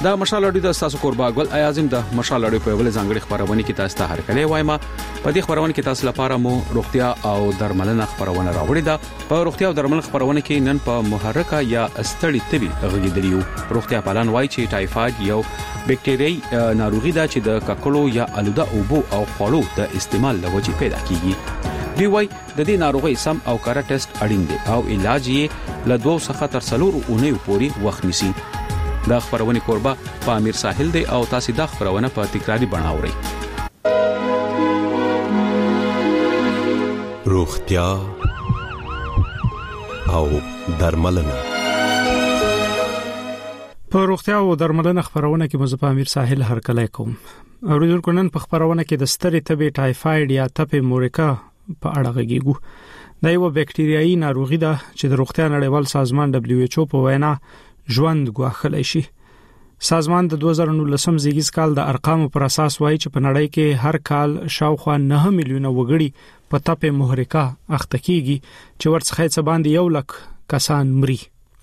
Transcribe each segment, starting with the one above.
دا مشال اډیو د تاسو قربا ګل اعظم د مشال اډیو په ول ځانګړي خبرونه کې تاسو ته هرکلی وایم. په دې خبرونه کې تاسو لپاره مو روغتیا او درملنه خبرونه راوړي ده. په روغتیا او درملنه خبرونه کې نن په محرکه یا استړی تبي غږیدلیو. روغتیا پالان وایي چې ټایفاید یو بکټریايي ناروغي ده چې د ککړو یا الوده اوبو او خوړو د استعمال لوجې پیدا کیږي. دی وای د دې ناروغي سم او کار ټیسټ اړین دي او علاج یې له 2 څخه تر 4 اونۍ پورې وخت نیسي. دا خبرونه قربا په امیر ساحل دی او تاسو دا خبرونه په تکراری بڼاوري. روغتیا او درملنه. په روغتیا او درملنه خبرونه کې مزه په امیر ساحل هرکلی کوم. اوریدونکو نن په خبرونه کې د ستړي تبي ټایفاید یا تپه مورکا په اړه غږیږو. دا یو بکټریايي ناروغي ده چې د روغتیا نړیوال سازمان WHO په وینا ژوند غواخلی شي. سازمان د 2019 زیږیز کال د ارقامو پر اساس وایي چې په نړۍ کې هر کال شاوخوا 9 میلیونه وګړي په تپه محرکه اخته کیږي چې ورڅخه څه باندې 1 لک کسان مري.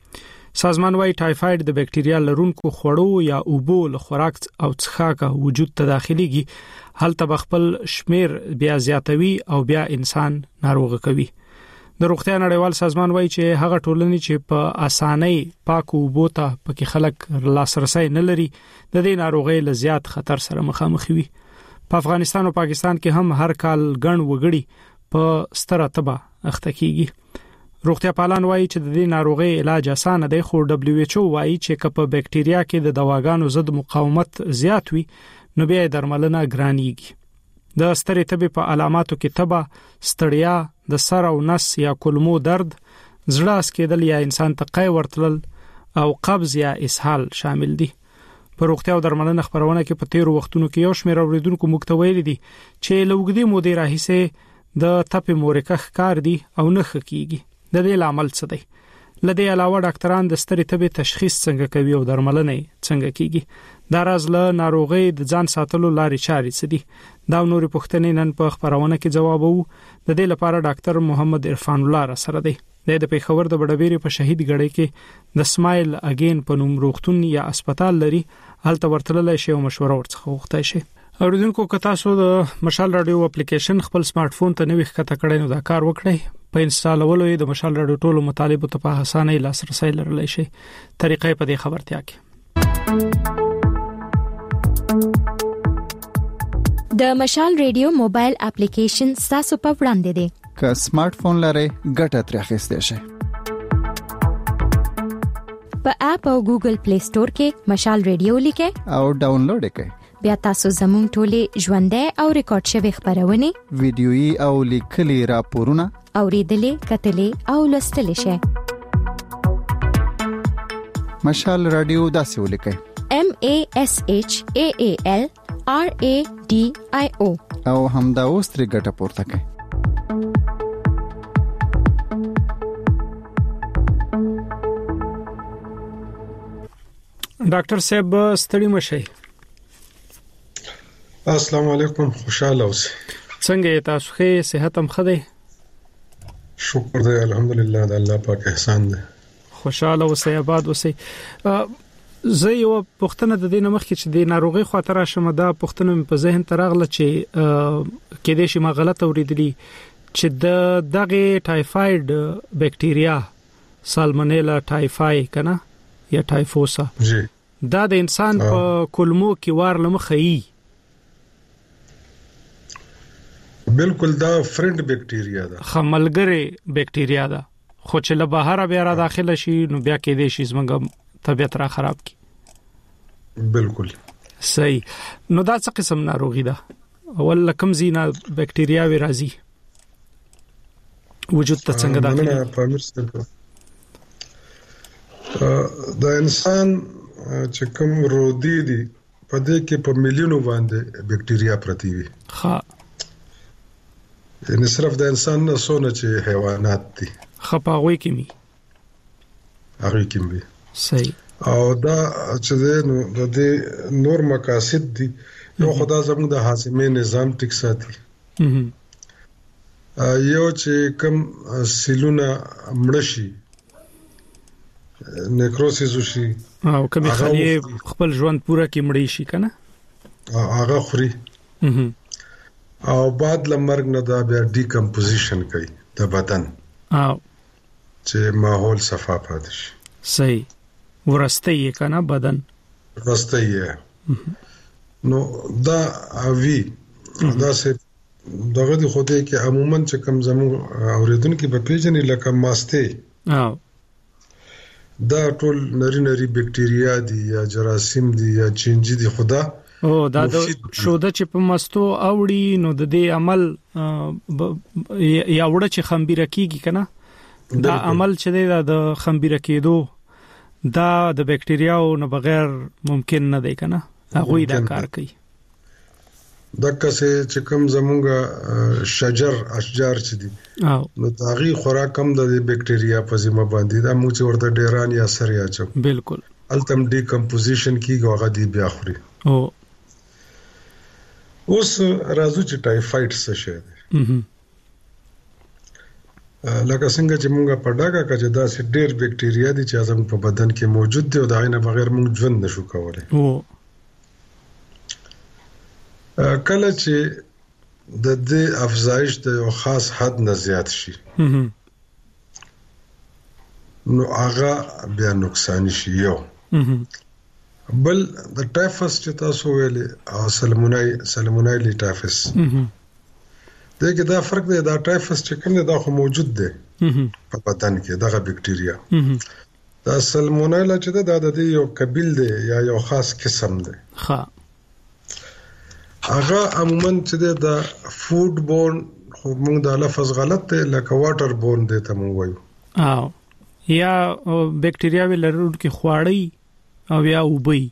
سازمان وایي ټایفاید د بکټریا لرونکو خوړو یا اوبو له خوراک او څښاک وجود ته داخليږي، هلته خپل شمیر بیا زیاتوي او بیا انسان ناروغ کوي. د روغتیا نړیوال سازمان وایي چې هغه ټولنې چې په اسانۍ پاک اوبو ته پکې خلک لاسرسي نه لري د دې ناروغۍ له زیات خطر سره مخامخ وي. په افغانستان او پاکستان کې هم هر کال ګڼ وګړي په ستره تبه اخته کیږي. روغتیا پالان وایي چې د دې ناروغۍ علاج اسانه دی، خو WHO وایي چې کله په بکټریا کې د دواګانو ضد مقاومت زیات وي نو بیا درملنه ګرانیږي. د ستړي تبي په علاماتو کې تبه، ستړیا، د سر او نس یا کولمو درد، زړه اسکیدل یا انسان ته قی ورتلل او قبض یا اسهال شامل دي. په روغتیا او درملنه خبرونه کې په تیر وختونو کې یو شمېر اوریدونکو مکتویل دي چې لوګدي مودې راهیسه د تپه مورکه ښکار دي او نه خکېږي. د دې عامل څه دی؟ لدې علاوه ډاکټران د ستړي تبي تشخیص څنګه کوي او درملنه څنګه کیږي؟ دا راز له ناروغي د ځان ساتلو لارې چارې څه دي؟ دا نورې پوښتنې نن په خبرونه کې جواب وو. د دې لپاره ډاکټر محمد عرفان الله را سره دی. د پیښور د بډبېری په شهید غړي کې د سمایل اگین په نوم روغتون یا هسپتال لري، هلته ورتللی شي او مشوره ورڅخه وغوښتای شي. اوریدونکو که تاسو د مشال رادیو اپلیکیشن خپل سمارټ فون ته نوې ښکته کړئ نو دا کار وکړئ. په انسټالولو یې د مشال رادیو ټولو مطالبو ته په اسانۍ لاسرسي لرلی شي. طریقې په دې خبرتیا کې د مشال ریډیو موبایل اپلیکیشن تاسو په وړاندې دی. که سمارټ فون لرئ ګټه ترې اخیستئ شئ. په اپ او ګوګل پلی سٹور کې مشال ریډیو لیکئ او ډاونلوډ یې کړئ. بیا تاسو زموږ ټولې ژوندۍ او ریکارډ شوی خبرونه، ویډیويي او لیکلي راپورونه اوریدلې، کتلې او لوستلې شئ. مشال رادیو داسې ولیکئ: MASHAAL RADIO او همدا اوس ترې ګټه پورته کړئ. ډاکټر صاحب ستړي مشئ. السلام علیکم، خوشاله اوسئ. څنګه تاسو ښه؟ صحت هم ښه دی؟ شکر دی، الحمدلله، د الله پاک احسان دی. خوشاله اوسئ، آباد اوسئ. زه یو پوښتنه د دې نمخ کې چې د ناروغي خاطر شمه دا پوښتنه په ذهن ته راغله چې کې دې شي ما غلط اوریدلی چې د دغه ټایفاید بکټریا سالمونیلا ټایفای کنه یا ټایفوسا جی دا د انسان په کولمو کې وار لمخې بالکل دا فرند بکټریا ده، خملګری بکټریا ده، خو چې له بهر بیا را داخله شي نو بیا کې دې شي زمونږ طبيعت را خراب کی. بالکل صحیح. نو دا څه قسم ناروغي ده؟ اول کوم زینا بکټریا وی راځي وجود ته څنګه داخله؟ پامیر سره د انسان چې کوم رودي دي په دې کې په میلیونو باندې بکټریا پرتی وي. ها یعنی صرف د انسان نه سونه چې حیوانات دي خپاوي کیمی هغه کیمی. صحیح. او دا چې نو د دې نور مقاصد دي، یو خدا زموږ د هاضمې نظام ټیک ساتي، یو چې کوم سیلونه مړشي نیکروسیس وشي او کمی خلی خپل ژوند پورا کې مړی شي کنه هغه خوري او بعد لمرګ نه دا بیا ډیکمپوزیشن کوي د بدن او چې ماحول صفا پاتې شي صحیح ورسته یې کنه بدن ورسته یې نو دا اوی دا سه دغه د خوده کې عموما چې کم زمو اوریدونکو په پیژنې لکه ماسته او دا ټول نری بکټریا دي یا جراثیم دي یا چینجی دي خدا او دا د شوده چې په مستو اوړي نو د دې عمل یا وړه چې خمبيره کیږي کنه دا عمل چې د خمبيره کېدو دا د بکټریاو نه بغیر ممکن نه دی کنه هغه دا کار کوي دغه چې کوم زمونږه اشجار چې دي نو داغي خوراک کم د بکټریا په ذمہ باندې دا موږ ورته ډیران یا سر یا چو بالکل التم ډیکمپوزیشن کیږي هغه دی بیا خوري او اوس راځو چې ټایفاید څه شي دی لکه څنګه چې موږ په ډاګه کې دا سي ډېر بکټریا دي چې زموږ په بدن کې موجود دي او دا نه بغیر موږ ژوند نشو کولای او کله چې د دې افزایش د یو خاص حد نه زیات شي نو هغه بیا نقصان شي یو بل د ټایفس چې تاسو ویلې او سالمونایلا ټایفس دغه دا فرق دی دا ټایفس چې کوم دی دا خو موجود دی په بدن کې دغه بکټریا دا سالمونایلا چې دا د یو قبیل دی یا یو خاص قسم دی ها هغه عموما چې دا فود بورن خو موږ دا لفظ غلط دی لکه واټر بورن دی ته موږ وایو او یا بکټریا ولرونکو کې خواړی او یا وبوي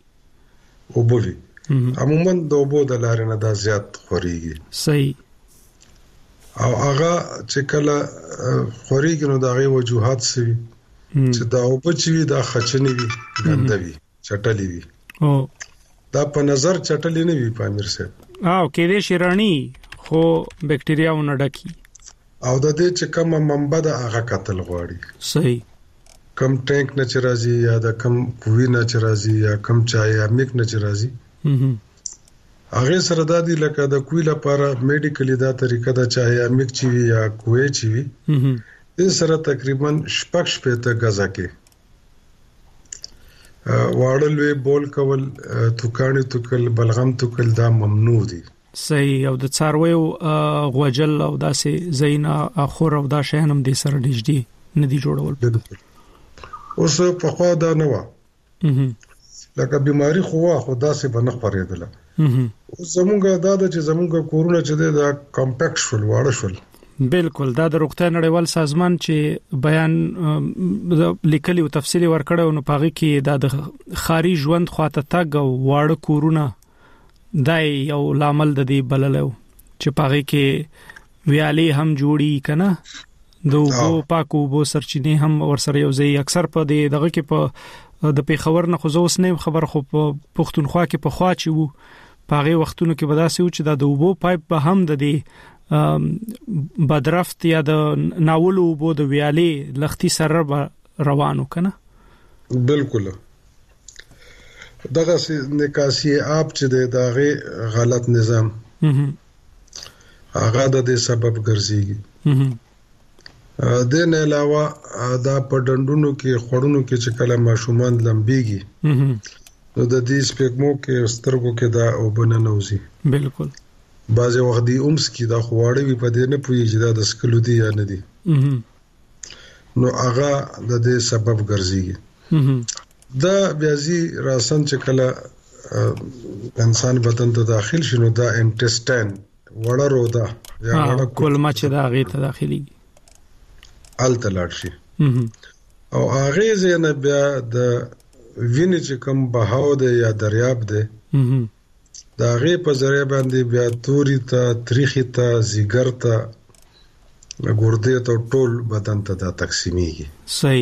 عموما د وبو د لارې نه دا زیات خوريږي صحیح او هغه چې کله خوريږي نو دا غي وجوهات سوي چې دا وبو چې دا خچنی وي ګندوي چټلی وي او دا په نظر چټلی نه وي پامیر صاحب او کې دې شیرانی خو بکټریا ونډکی او د دې چې کوم منبع د هغه قتل غواړي صحیح کم ټانک نه چرازي یا د کم کوی نه چرازي یا کم چای یا میک نه چرازي هغه سره د دې لکه د کوی لپاره میډیکلی دا طریقه دا چای یا میک چی یا کوی چی وي دې سره تقریبا شپږ ته غزا کې واړلوي بول کول توکانی توکل بلغم توکل دا ممنوع دي صحیح او د څارویو غوجل او داسې زینا اخور او دا شهنم دي سره نږدې ندي جوړول اوس په خوا دا نه و لکه بیماری خو داسې بنه خورېدله زمونږه دا چې زمونږه کورونه چې دا کمپیکټ شول واړه شول بالکل دا د روغتیا نړیوال سازمان چې بیان لیکلي او تفصیلی ورکړو نو پاغي کې دا د خاري ژوند خواته تګ او واړه کورونه دای یو لامل د دې بللو چې پاغي کې ویالي هم جوړي کنه دوه پاکو بو سرچینه هم ورسره یو ځای اکثر په دغه کې په د پیښور نه خو زوس نه خبر خو په پښتونخوا کې په خوا چې وو پاغي وختونو کې بداسي و چې د وبو پایپ به هم د دې بدرفت یا د ناولو بو د ویالي لختي سره روانو کنه بالکل دغه نکاسي اپ چې دغه غلط نظام هغه د دې سبب ګرځيږي د نه علاوه دا په ډندونو کې خړونو کې چې کله ماشومان لمبيږي نو د دې سپېګمو کې سترګو کې دا وبننوزي بالکل بعضی وخت دی اومس کې دا خواړې وي په دې نه پويږي دا د سکلو دی یا نه دی نو هغه د دې سبب ګرځيږي دا بیازي راسن چې کله انسان بدن ته داخل شنو دا انټسټاین وړه رودا یا وړه کولمه چې دا غي ته داخلي التلاړ شي او هغه زنه بیا د وینې چې کوم بهاو دی یا دریاب دی دا غي په ذریعہ باندې بیا توري ته تاریخي ته زیګر ته ګردې ته ټول بدن ته دا تقسیمېږي صحیح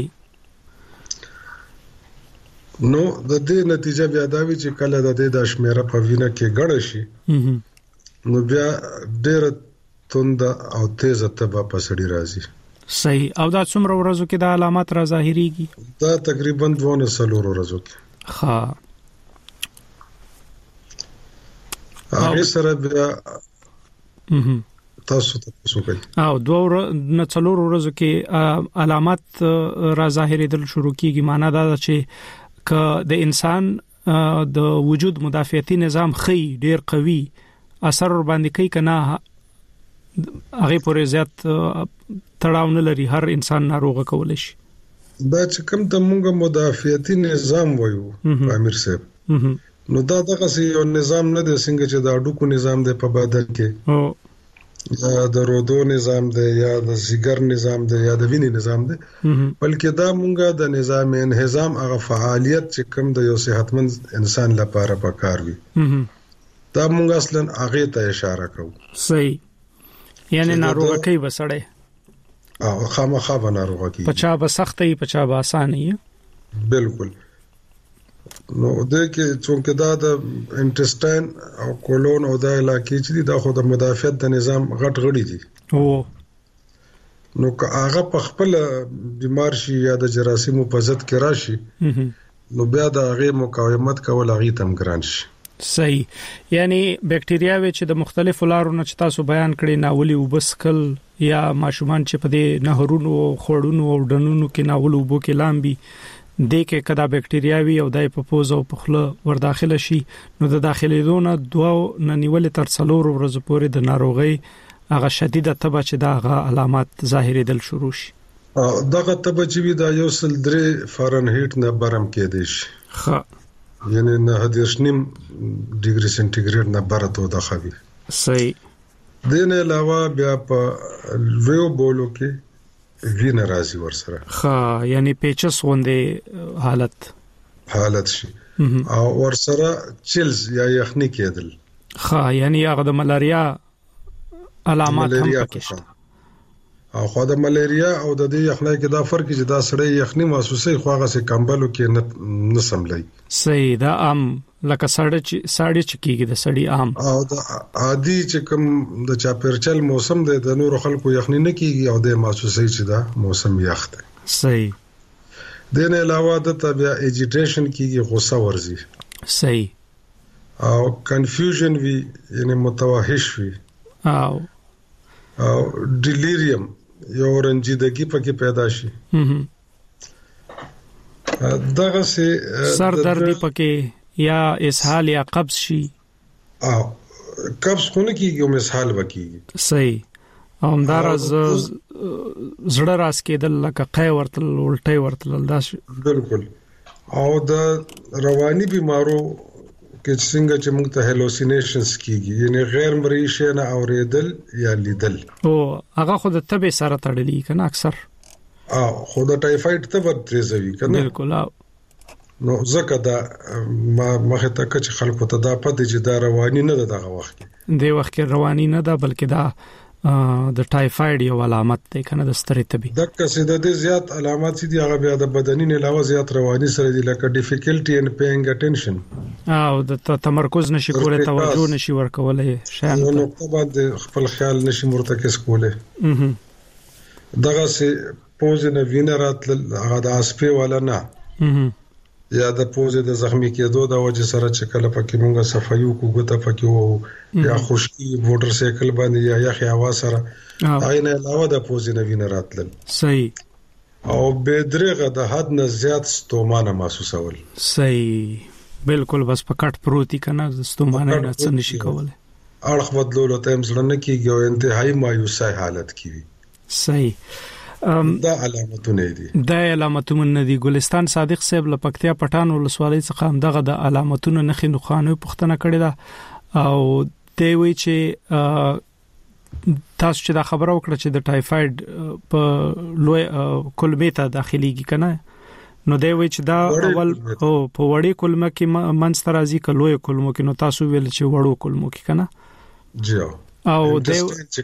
نو د دې نتیجه بیا دا وی چې کله د دې د شمیره په وینه کې ګړ شي نو بیا ډېر توند او تیز تبه پسړی راځي صحیح. او دا څومره ورځو کې د علامات را ظاهريږي؟ دا تقریبا 2 ورځو کې. ها هغه سره بیا تاسو کوي او 2 ورځو کې علامات را ظاهرېدل شروع کیږي. معنا دا چې ک د انسان د وجود مدافعتي نظام خي ډیر قوي اثر ور باندې کوي کنه هغه پورې زیات تړاو نه لري، هر انسان ناروغه کول شي. دا چې کوم د موږ مدافعتي نظام وایو امیر صاحب، نو دا دغه یو نظام نه دی څنګه چې د اډوکو نظام دی په بدن کې یا د رودو نظام دی یا د سیګر نظام دی یا د وینې نظام دی، بلکې دا مونږه د نظام انهضام هغه فعالیت چې کوم د یو صحتمند انسان لپاره پکار وي دا مونږ اصلا هغه ته اشاره کوو. صحیح. یعنی ناروغه کوي بسړې او خامخا به ناروغه کوي، پچا به سختي پچا به اسانه. بالکل. نو د کې څنګه دا د انټسټاین او کولون او د علاقې چې دا خو د مدافعت د نظام غټ غړي دي. نو که هغه په خپل بیمار شي یا د جراثیمو په ضد کې راشي نو بیا د هغه مقاومت کول هغه تم ګران شي. صحیح. یعنی بکټریاوي چې د مختلفو لارو نه چې تاسو بیان کړی ناولي وبسکل یا ماشومان چې په دې نهرونو خړونو او ډنونو کې ناولو وبو کې لامبي د کې کدا بکټریاوي او دای په پوز او په خله ور داخله شي نو د داخليدونه 2 نیول تر 4 ورځې پورې د ناروغي هغه شدیده تبه چې دا هغه علامات ظاهرېدل شروع شي. دغه تبه چې دا 103 فارنهایت نه برم کې دي شي. ها یعنی 9.9 ډیګري سنټیګریډ نه برته د خوي. صحیح. دین علاوه بیا په ویو بولو کې وینه راځي ورسره. ها یعنی پیچس غوندې حالت شي او ورسره چیلز یا یخني کېدل. ها یعنی هغه د ملاریا علامات هم پکې شته. او خو د ملاریا او د دې یخنۍ کې دا فرق چې دا سړی یخني محسوسي خو هغه سه کمبلو کې نه سملای. صحیح. دا عام لکه ساړی چکیږي د سړی عام او د عادي چې کوم د چاپیرچل موسم دی د نور خلکو یخني نه کیږي او د محسوسي چې دا موسم یخ دی. صحیح. دین علاوه د طبيعه اجیټیشن کیږي، غوسه ورزي. صحیح. او کنفیوژن وی یعنی متوحش وی او ډیلیریم یو رنجیدګي پکې پیدا شي. دغه سه سر درد پکې یا اسهال یا قبض شي. او قبض خونه کېږي او اسهال وکېږي. صحیح. او همدارز زړه راس کېدل لکه قای ورتل الټي ورتل دا. بالکل. او د رواني بیمارو کې څنګه چې موږ ته هلوسینیشنز کیږي یعنی غیر مرئي شي نه اوریدل یا لیدل. او هغه خود تبه سره تړلې کنه اکثر. خو د ټایفاید تبه تریزوي کنه. بالکل. نو زکه دا مخه ته چې خلکو ته دا پته چې دا رواني نه ده دغه وخت کې. د وخت کې رواني نه ده بلکې دا د ټایفاید یو علامت ده کنه د ستړي تبي. د کسې د زیات علامات دي هغه بیا د بدني نه علاوه زیات رواني سره دي لکه ډیفیکلټي ان پیینګ اټینشن او د تمرکز نشي کولای، توجه نشي ورکولای، شان نو په باندې خپل خیال نشي مرتکز کولای. دغه سه پوز نه وینه راتل هغه د اسپې ولا نه یا د پوزې د زخمی کېدو د وجه سره چې کله پکې مونږه صفایو کوګه پکې وو یا خشکی موټر سایکل باندې یا یخ هوا سره عین علاوه د پوزې نه وینه راتل. صحیح. او به درغه د حد نه زیات ستومانه محسوسول. صحیح. بالکل. بس پکټ پروتي کنه ستومانه نه څه نشي کولای. اړخ بدلولو ته مزړه نه کیږي او انتهایی مایوسه حالت کیږي. صحیح. دا علامتونه دي. دا علامتونه دي. ګلستان صادق صاحب لپکتیا پټان ولسوالۍ څخه هم دغه د علامتونو نخې نخانه پښتنه کړې ده او دوی وی چې تاسو چې دا خبره وکړه چې د ټایفاید په لوی کولمې ته داخليږي کنه نو دوی وی چې دا اول او په وړي کولمه کې منځ راځي کلوې کولمو کې نو تاسو ویل چې وړو کولمو کې کنه. جی. او دوی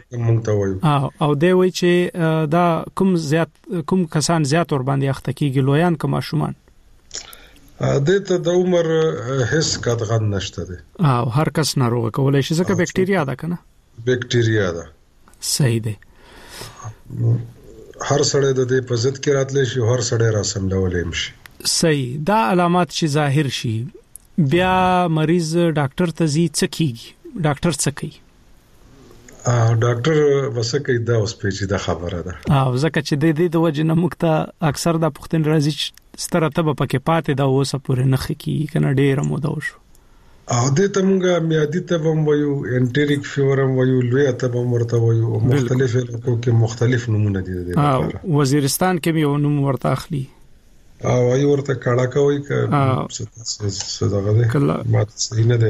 وی چې دا کوم کسان زیات ور باندې اخته کیږي لویان کما شومان دته د عمر هیڅ قطعا نشته دي. او هر کس ناروغ کولای شي ځکه بکټیریا ده کنه. بکټیریا ده. صحیح ده. هر سړی د دې په ضد کې راتلی شي، هر سړی را سملولای شي. صحیح. دا علامات چې ظاهر شي بیا مریض ډاکټر ته ځي، څه کیږي؟ ډاکټر څه کوي؟ ډاکټر وسکه دا اوس پیچیده خبره ده. ځکه چې د دې د وجه نه موږ ته اکثر د پښتون راځي ستره تبه پکې پاتې دا اوسه پورې نه خکی کنه ډېر موده وشو. دې ته موږ میادي تبه وایو، انټریک فیور وایو، لوی تبه ورته وایو، مختلف علاقو کې مختلف نمونه دي. وزیرستان کې یو نوم ورته اخلي وایو ورته کاړه کوي ک څه دغه ده ماته صحیح نه ده.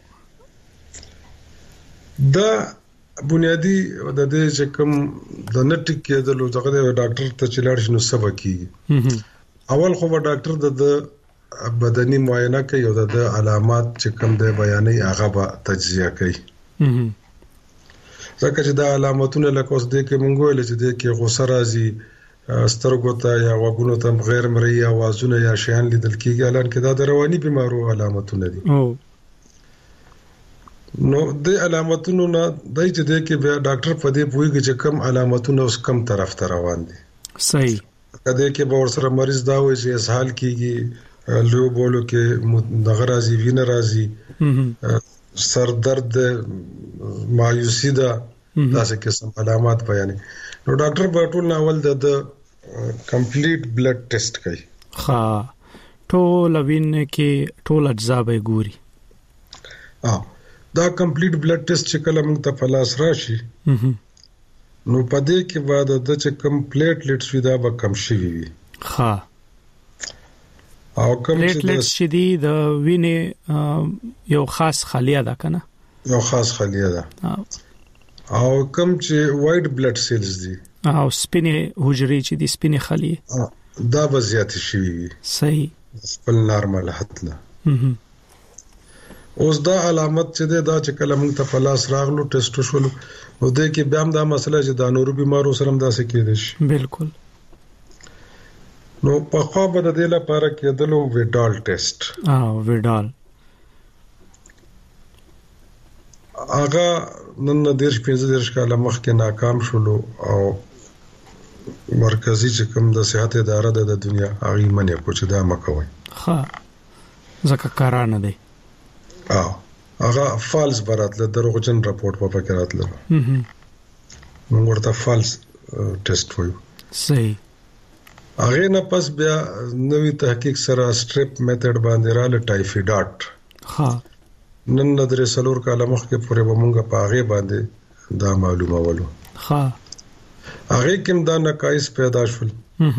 دا بنیادی د دې چې کوم د نټیک کېدل دغه ډاکټر ته چلاړ شنو سبا کیږي. اول خو ډاکټر د بدني معاینه کوي او د علامات چې کوم د بیانې هغه به تجزیه کوي. ځکه چې دا علامتونه لکه اوس د کې مونږ ویل چې د کې غوسه راځي، سترګو ته یا وګونو ته غیر مرئي اوازونه یا شیان لیدل کیږي، الان کې دا د رواني بیمارو علامتونه دي. نو د علامتونو نه دای چې د کې بیا ډاکټر په دې پوهیږي چې کم علامتونه اوس کم طرف ته روان دي. صحیح. کله کې به ورسره مریض دا وایي چې اسهال کیږي، لو بولو کې دغه راځي، وینه راځي، سر درد، مایوسی دا داسې قسم علامات بیانې. نو ډاکټر به ټول اول د کمپلیټ بلډ ټیسټ کوي. ټول وینه کې ټول اجزا به ګوري. دا کمپلیټ بلډ ټیسټ چې کله موږ ته په لاس راشي نو په دې کې بعد د چې کمپلیټلیټس وي دا به کم شي وي. او کوم چې دی د وینې یو خاص خلیه ده کنه، یو خاص خلیه ده. او کوم چې وایټ بلډ سیلز دي او سپینې حجرې چې دي سپینې خلیه دا به زیات شي وي. صحیح. خپل نارمل حد له اوس دا علامت چې دا چې کله موږ ته په لاس راغلو ټیسټ شولو نو د کې بیا هم دا مسله چې د نورو بیمارو سره هم داسې کېدای شي. بالکل. نو په خوا به د دې لپاره کېدلو ویډال ټیسټ. ویډال هغه نن د 15 کال مخکې ناکام شولو او مرکزی چې کوم د صحت اداره د دنیا هغه منې کو چې دا مکوي. ځکه کارانه دی. هغه فالس براتله، دروغجن راپورټ په پکې راتله. موږ ورته فالس ټیسټ وایو. صحیح. هغه نه پس بیا نوې تحقیق سره سټریپ میتھډ باندې رااله ټایفیډاټ. نن د 3 کال مخکې پورې به موږ په هغه باندې دا معلومه ولو. هغه کوم دا نقایص پیدا شول.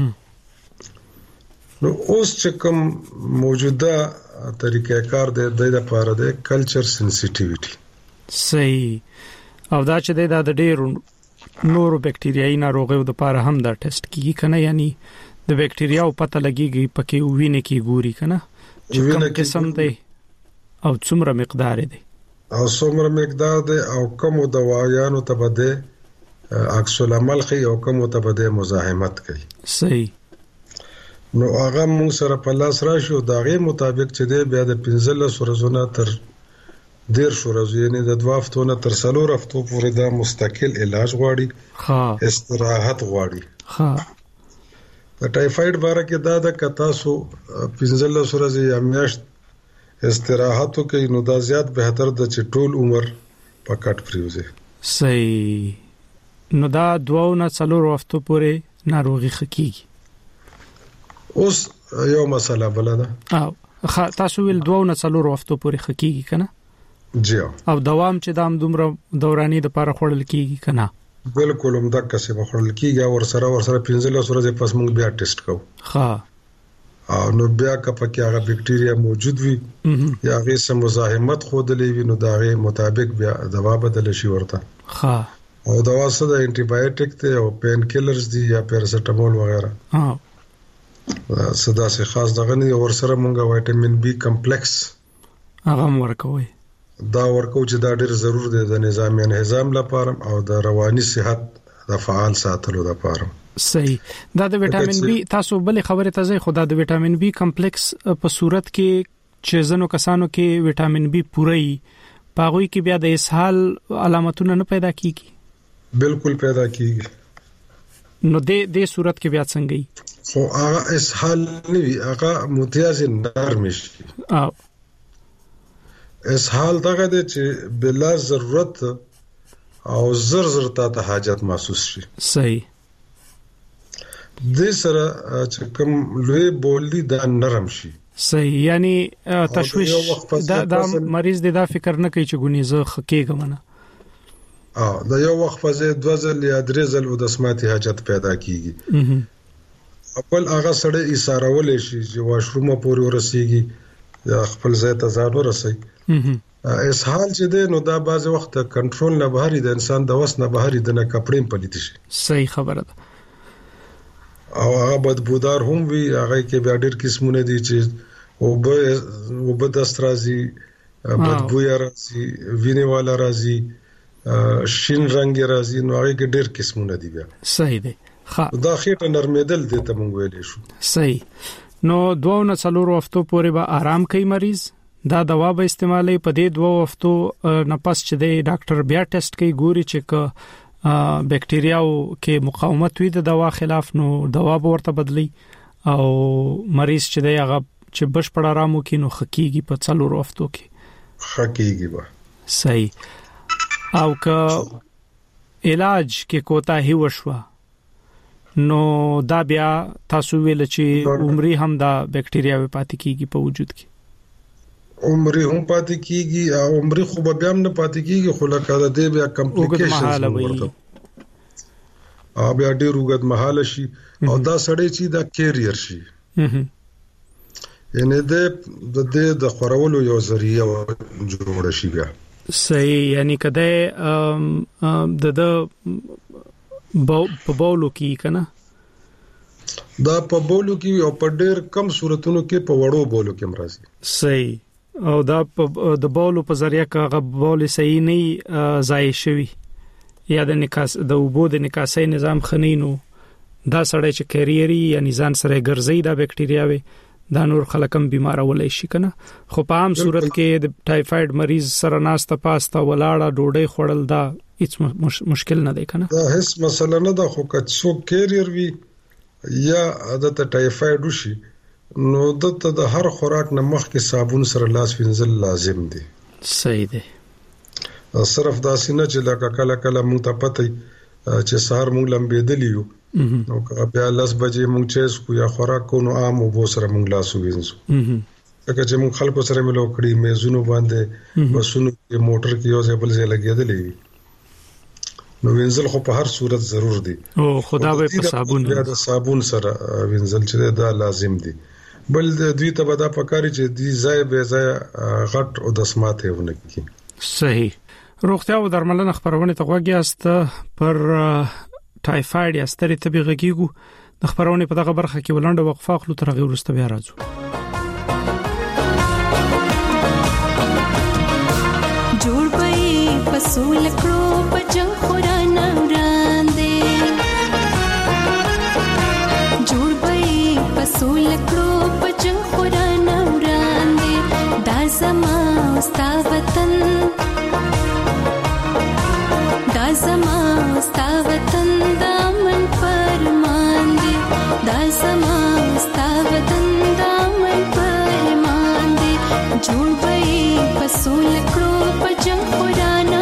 نو اوس چې کوم موجوده طریقې کار د لپاره د کلچر سنسټیویټي. صحیح. او دا چې د ډېر نورو بکټریايي ناروغیو د لپاره هم دا ټیسټ کیږي کنه، یعنی د بکټریاو پته لګيږي پکې وینه کې ګوري کنه چې کوم قسم دی او څومره مقدار دی او کوم دوايانو ته بده عکس العمل کوي او کوم ته بده مزاحمت کوي. صحیح. نو هغه موږ سره په لاس راشي او دغه مطابق چې دی بیا د 15 ورځې تر 10 ورځې یعنی د 2 هفتو نه تر 4 هفتو پورې دا مستقل علاج غواړي. استراحت غواړي. د ټایفاید باره کې دا د کتاسو 15 ورځې یا میاشت استراحت کوي نو دا زیات بهتر د چټول عمر په کټ پریوزي. صحیح. نو دا 2 نه 4 هفتو پورې ناروغي خکېږي. اوس یو مسله بل ده. تاسو ویل 2 نه 4 هفتو پورې خکېږي کنه؟ جی. او دوام چې دام دومره دوراني د لپاره خورل کیږي کنه؟ بالکل هم دا کسه خورل کیږي او ورسره 15 ورځې پس موږ بیا ټیسټ کوو. نو بیا کپکه هغه بکټیریا موجود وي یا هغه سم مزاحمت خودلې وي نو دا غي مطابق بیا دوا بدل شي ورته. او دوا څه د انټي بایوټیک ته او پین کیلرز دي یا پیراسټامول وغیرہ. صدا سي خاص دغه نه ورسره مونږه وټامین بي کمپلیکس هغه ورکوي. دا ورکو چې دا ډېر ضرور دی د نظام انهضام لپاره او د رواني صحت د فعال ساتلو لپاره. صحیح. دا د وټامین بي تاسو بل خبره ته ځي خدا د وټامین بي کمپلیکس په صورت کې چې زنو کسانو کې وټامین بي پوره پاغوي کې بیا د اسهال علامتونه نه پیدا کیږي. بالکل پیدا کیږي. نو د صورت کې بیا څنګه وي خو هغه اسهال نه وي هغه متیاز نرم شي اسهال دغه د چې بلا ضرورت او زر ته حاجت محسوس شي صحیح د سره چې کوم لوی بولی دا نرم شي صحیح یعنی تشویش دا مریض دا فکر نه کوي چې ګونی زه خکېږم نه دا یو وخت په ځای 2 ځل یا 3 ځل د سماعتي حاجت پیدا کیږي خپل هغه سره اشاره ولې شي چې واشروم پورې ورسیږي یا خپل ځای ته ځان ورسي اسهال چې ده نو دا بعض وخت کنټرول نه بهري د انسان د وس نه بهري د نه کپړې پلیت شي صحیح خبره ده او هغه بدبودار هم وي هغه کې بیا ډېر قسمونه دي چې او به دست راځي بدبو یا راځي ویني والا راځي شین رنگ راځي نو هغه کې ډېر قسمونه دي بیا صحیح ده دا خېټه نرمېدل دي ته مونږ ویلې شو صحیح نو 2 نه 4 هفتو پورې به آرام کوي مریض دا دوا به استعمالي په دې 2 هفتو نه پس چې د ډاکټر بیا ټیسټ کوي ګوري چې بکټریاو کې مقاومت وي د دوا خلاف نو دوا به ورته بدلی او مریض چې دی هغه چې بشپړ آرام وکړي نو خکېږي په 4 هفتو کې خکېږي به صحیح او که علاج کې کوتاهي وشوه نو دا بیا تاسو ویل چې عمرې هم دا بکټریاوي پاتې کیږي په وجود کې عمرې هم پاتې کیږي او عمرې خو به بیا نه پاتې کیږي خو لکه د دې بیا کمپلیکیشنز ورته بیا ډېر وګد محاله شي او دا سړی چې دا کیریئر شي یعنی د خورولو یو ذریعہ جوړ شي بیا صحیح یعنی کده د په بولو کې کنه دا په بولو کې او په ډېر کم صورتونو کې په وړو بولو کې مرضی صحیح او دا د بولو په ذریعہ کاغه بول صحیح نه ځای شوی یا د نکاس د وبو د نکاسي نظام خنینو دا سړی چې کیریری یا نزان سره ګرځي دا بکټریاوي دا نور خلکم بیمارولای شي کنه خو په عام صورت کې د ټایفاید مریض سره ناسته پاسته ولاړه ډوډۍ خوړل دا هیڅ مشکل نه دی کنه دا هیڅ مسله نه ده خو که څوک کیریر وي یا عادت ټایفاید وشي نو د هر خوراک نه مخکې صابون سره لاس وینځل لازم دي صحیح دی صرف دا سینه چې لکه کله مونږ ته پته چې سهار مونږ لمبېدلی یو نو بیا 10 بجې مونږ چې کو یا خوراک کو نو عام وبو سره مونږ لاس وینځو ځکه چې مونږ خلکو سره ملو کړی میزونو باندې بسونو کې موټر کې یو ځای بل ځای لګېدلې نو وینځل خو په هر صورت ضرور دي او خدا به په صابون یا د صابون سره وینځل چې دا لازم دي بل دوی ته بدا پکاري چې دی ځای به ځای غټ او د سماته ونه کی صحیح روغتیا او درملنه خبرونه ته غوږیاست پر ټایفاید یا ستړي طبي غږیږو د خبرونه په دغه برخه کې ولنډه وقفه خلو تر غیر ورسته بیا راځو جوړ پي پسول کړو پجن خورانه وړاندې جوړ پي پسول کړو پجن خورانه وړاندې دا زما ستا وطن دا زما ستا وطن دامن فرمان دي دا زما ستا وطن دامن فرمان دي جوړ پي پسول کړو پجن خورانه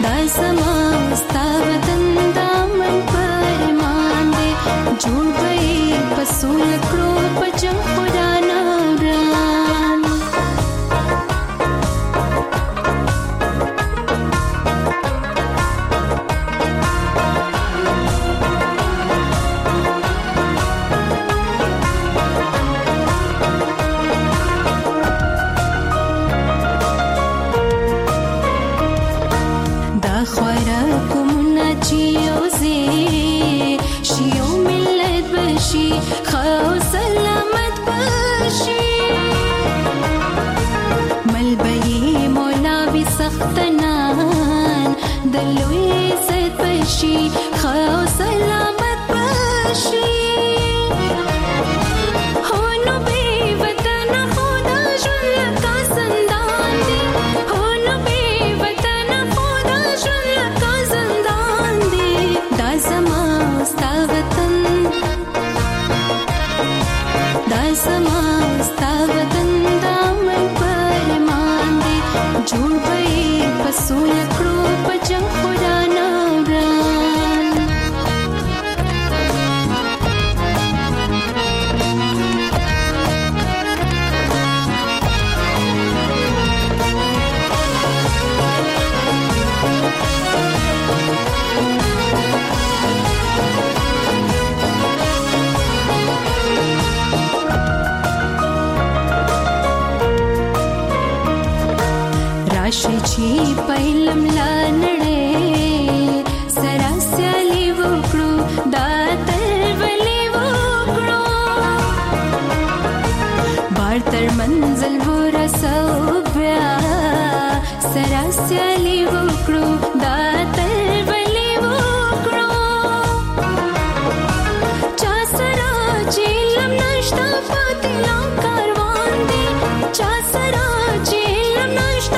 जून بشي خو سلامت بشي هونو بي وطن خدا ژوند کا زندان دی هونو بي وطن خدا ژوند کا زندان دی دا زما ستا وطن دا زما ستا وطن دا من پرمان دی جوړ به پسول کړو په جنگ خدا نوران راشي چې پهلم لانړې سراسالي وکړو دا ترولي وکړو بار تر منزل ورسو بیا سراسالي وکړو دا ترولي وکړو چا سره چې لم نشتا پاتې لا کاروان دی چا سره چې لم نشتا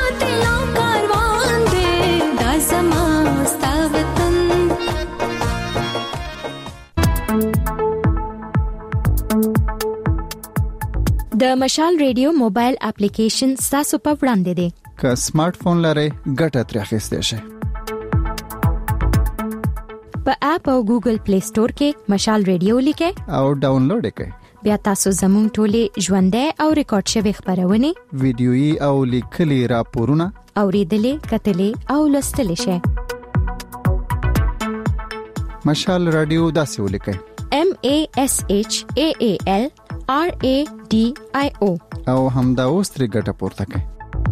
د مشال ریډیو موبایل اپلیکیشن تاسو په وړاندې دی که سمارټ فون لرئ ګټه ترې اخیستئ شئ په اپ او ګوګل پلی سٹور کې مشال ریډیو لیکئ او ډاونلوډ یې کړئ بیا تاسو زموږ ټولې ژوندۍ او ریکارډ شوی خبرونه ویډیويي او لیکلي راپورونه اوریدلې کتلې او لوستلې شئ مشال رادیو داسې ولیکئ MASHAALRADIO او همدا اوس ترې ګټه پورته کړئ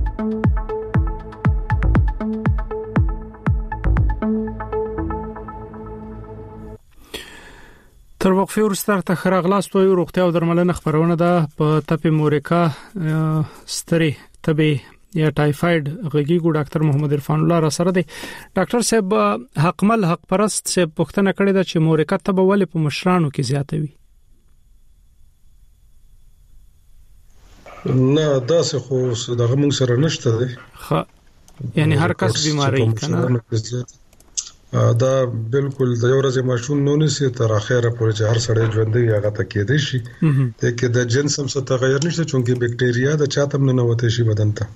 تر وقفه وروسته ته خراغلاست او روغتیا او درملنه خبرونه ده په تپې مورکا ستري تبه یا ټایفاید غږیګو ډاکټر محمد عرفان الله را سره دی ډاکټر صاحب حقمل حق پرست صاحب پوښتنه کړې ده چې مورکا تبه ولې په مشرانو کې زیاته وي نه دا څه خو دغه موږ سره نشته دی یعنی هر کس بیماری کنه دا بالکل د یو ورځې ماشوم نو نسی تر اخره پورې چې هر سړی ژوندۍ هغه ته کېدې شي ته کې د جنس هم څه تغیر نشته چونکه بکټریا د چاتم نه نوته شي بدن ته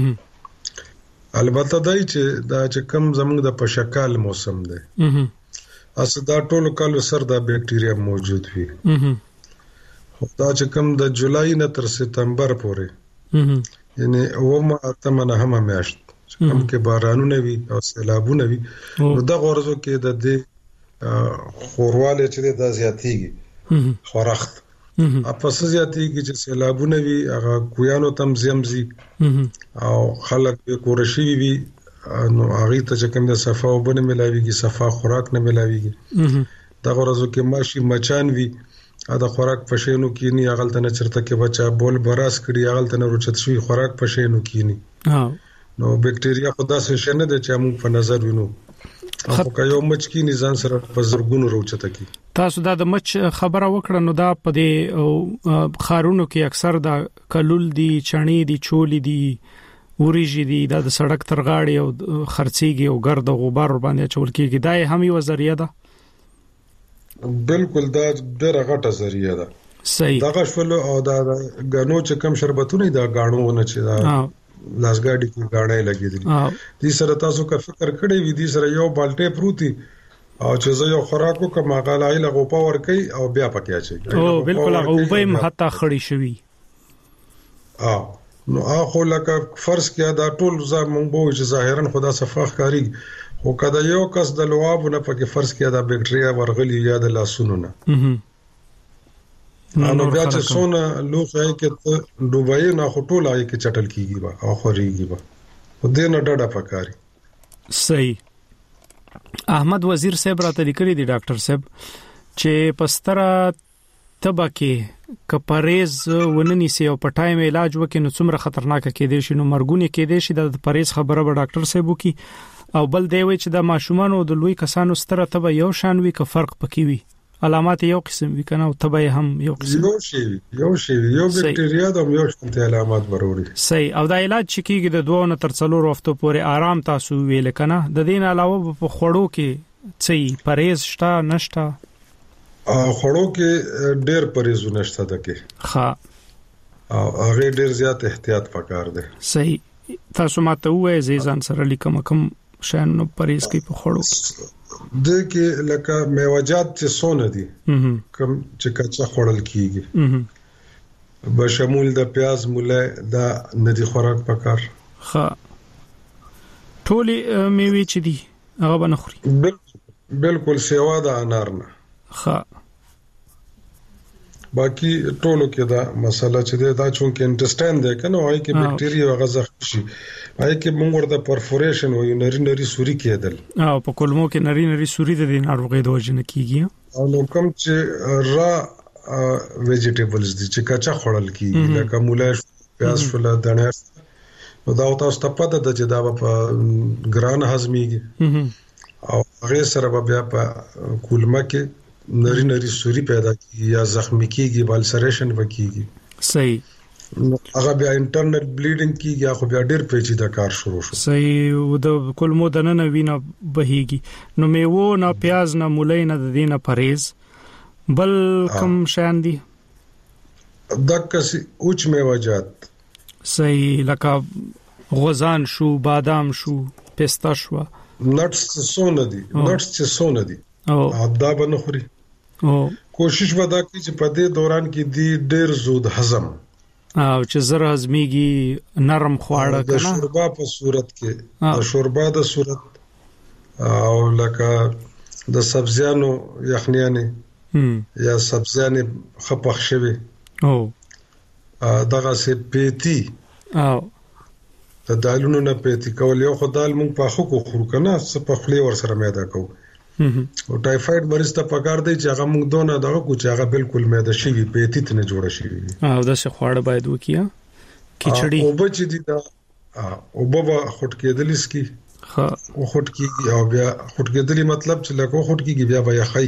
البته دای چې دا چې کم زموږ د پشکال موسم دی اس دا ټول کال سر د بکټریا موجود وي دا چې کم د جولای نه تر سپتمبر پورې یعنی اومه اتمنه هم میاشت کم کې بارانونه وي او سیلابونه وي نو د غورزو کې د دې خورواله چې د زیاتېږي خورخت اپس زیاتېږي چې سیلابونه وي هغه کویانو تم زمزي او خلک کورشي وي نو هغه ته چې کوم د صفه وبنه ملاويږي صفه خوراک نه ملاويږي د غورزو کې ماشي مچان وي دا خوراک پښینو کې نه هغه ته چرته کې بچا بول براس کړي هغه ته روچت شوی خوراک پښینو کې نه نو بکټریا خدا سره شنه د چا موږ په نظر وینو خو که یو مچ کې نزان سره په زرګونو روچته کی تاسو دا د مچ خبره وکړه نو دا په دې خارونو کې اکثر دا کلول دي چڼي دي چولې دي وريجي دي دا د سړک تر غاړې او خرڅيږي او ګرد غبار باندې چول کېږي دا هم یو ذریعہ ده بالکل دا ډېر غټه ذریعہ ده صحیح دا غشول او دا غنو چې کم شربتونه دا غاڼو نه چې دا لاسګاډي کې غاڼې لګېدلې دې سره تاسو کا فکر کړی وي دې سره یو بالټه پروتي او چې زه یو خوراکو کوم غاله ایله غو پاور کوي او بیا پکې اچي او بالکل هغه وبې حتی خړی شوی نو اخو لکه فرض کیا دا ټول زموږ بو چې ظاهرا خدا صفاخ کاری او کدا یو کس د لوابونه پکې فرض کیا دا بکټریا ورغلی یا د لاسونو نه نو بیا چې سونه لوخه کې ډوبای نه خټول آی کې چټل کیږي با او خوريږي با و دې نه ډډه پکاري صحیح احمد وزیر صاحب راته لیکلي دي ډاکټر صاحب چې پستره تبکه کپریز ونني سي او په ټایم علاج وکړي نو څومره خطرناک کېدې شي نو مرګونی کېدې شي د پریز خبره به ډاکټر صاحب وکي او بل دی وی چې د ماشومان او د لوی کسانو ستره تبه یو شان وي که فرق پکې وي علامات یو قسم وي کنه او تبه هم یو قسم یو بکټریا د یو شان علامات ضروري صحیح او دا علاج چې کیږي د 2 نه تر 4 هفتو پورې آرام تاسو ویل کنه د دین علاوه په خړو کې څه پرهیز شته نشته خړو کې ډېر پرهیزونه شته دکې ها او هغه ډېر زیات احتیاط پکار دی صحیح تاسو ماته وایي ځان سره لیکم کوم شان نو پرهیز کې په خړو د کې لکه میوجات چې سونه دي کوم چې کچا خړل کیږي بشمول د پیاز موله د ندی خوراک پکار ها ټولي میوه چې دي هغه بنخوري بالکل سیوا د انار نه ها باقی ټولو کې دا مسله چې دا چونکه انټسټاین ده کنه وای کې بکټریا او غذا شي وای کې موږ ورته پرفوریشن وای نری سوري کېدل او په کولمو کې نری سوري د ناروغي د وجه نه کیږي او نو کوم چې را ویجیټیبلز دي چې کچا خړل کیږي لکه مولا پیاز شول دانه نو دا تاسو ته پته ده چې دا په ګران هضميږي او هغه سره بیا په کولمه کې نری سوري پیدا کیږي یا زخمی کیږي بالسریشن وکیږي صحیح هغه بیا انټرنل بلیډینګ کیږي خو بیا ډیر پیچیده کار شروع شو صحیح د کولمو د نن وینه بهيږي نو میوه نه پیاز نه مولای نه د دینه پرهیز بل کم شان دي دکسي اوچ میوجات صحیح لکه غوزان شو بادام شو پستا شو نټس سونه دي او دا بنخوري او کوشش ودا کی چې په دې دوران کې دی ډیر زود هضم او چې زر هضميږي نرم خواړه کنه د شوربا په صورت کې د شوربا د صورت او لکه د سبزیانو یخنیانه یا سبزیانه خپخ شوی او دغه سه پیتی او د دالونو نه پیتی کول یو خدای مونږ په خو خورو کنه څه په خلی ور سره میدا کو او ټایفاید مریض ته پکار دی چې هغه موږ دونه دغه کو چې هغه بالکل معده شي پیتی ته نه جوړه شي او د څه خواړه باید وکیا کیچړی او بچی دي دا او بابا خټ کېدل اسکی ها او خټ کیږي او بیا خټ کېدلی مطلب چې لکه خټ کیږي بیا بیا خای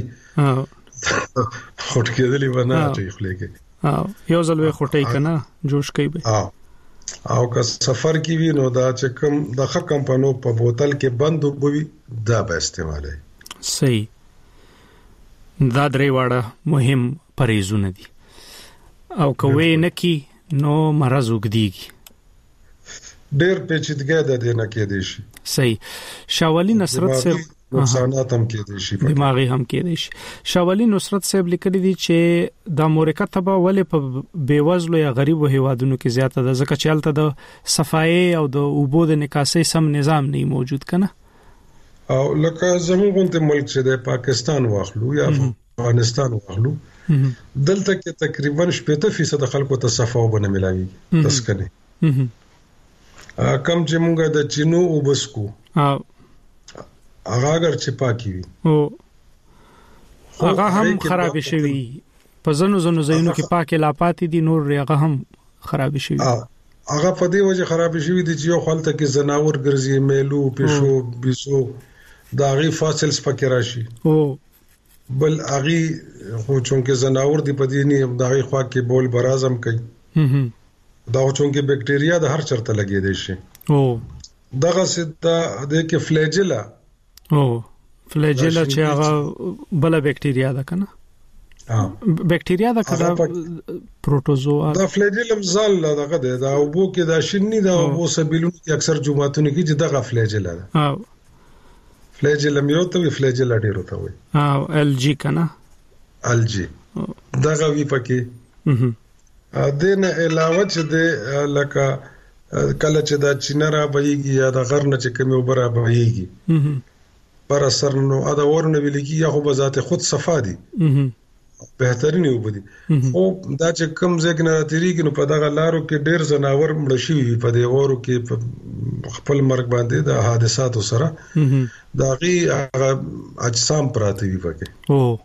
خټ کېدلی ونه چې خلګي یو ځل وې خټای کنه جوش کوي به او که سفر کې وي نو دا چې کوم د ښه کمپانو په بوتل کې بند وبوي دا به استعمالي صحیح دا درې واړه مهم پرهیزونه دي او کوي نه کی نو مرز وګديږي ډېر پیچیدګي ده د نه کې دي شي صحیح شاولی نصرت سے نقصانات هم کې دي شي دماغي هم کې دي شي شاولی نصرت صاحب لیکلي دي چې د امریکا تبه ولې په بیوزلو یا غریبو هیوادونو کې زیاته ده ځکه چې هلته د صفایي او د اوبو د نکاسۍ سم نظام نه موجود کنه او لکه زموږ ته ملک چې د پاکستان واخلو یا افغانستان واخلو دلته کې تقریبا 70% خلکو ته صفاو بنه ملاوي تسکنه کم چې موږ د چینو وبسکو هغه اگر چې پاکي وي او هغه هم خراب شوی په زنو ځایونو کې پاکه لا پاتې دي نور هغه هم خراب شوی هغه په دې وجه خراب شوی دي چې یو خلته کې زناور ګرځي میلو پښو بيسو دا غي فاصلز پکې راشي او بل اغي خو چونکه زناور دی په دې نه دا غي خوا کې بول برازم کوي دا چونکه بکټریا د هر چرته لګي دي شي او دغه سدا د کې فلیجلا او فلیجلا چې هغه بل بکټریا ده کنه بکټریا ده کدا پروټوزوا دا فلیجلم زال دغه ده دا وبو کې دا شنی دا وبو سبیلون کې اکثر جمعاتونه کې چې دغه فلیجلا ده فلیجلم یو ته فلیجلا ډیر ته وي او ال جی کنه ال جی دغه وی پکې دنه علاوه چې د لکه کله چې دا چینرا بهيږي یا د غرنه چې کمی وبره بهيږي پر اثر نو ادا ورنه ویلګي یا خو بذات خود صفا دي بهترین وبدي او دا چې کم ځګ نه تیریږي نو په دغه لارو کې ډیر زناور مړ شي په دې ورو کې خپل مرګ باندې د حادثاتو سره دا غي اجسام پراته وي پکې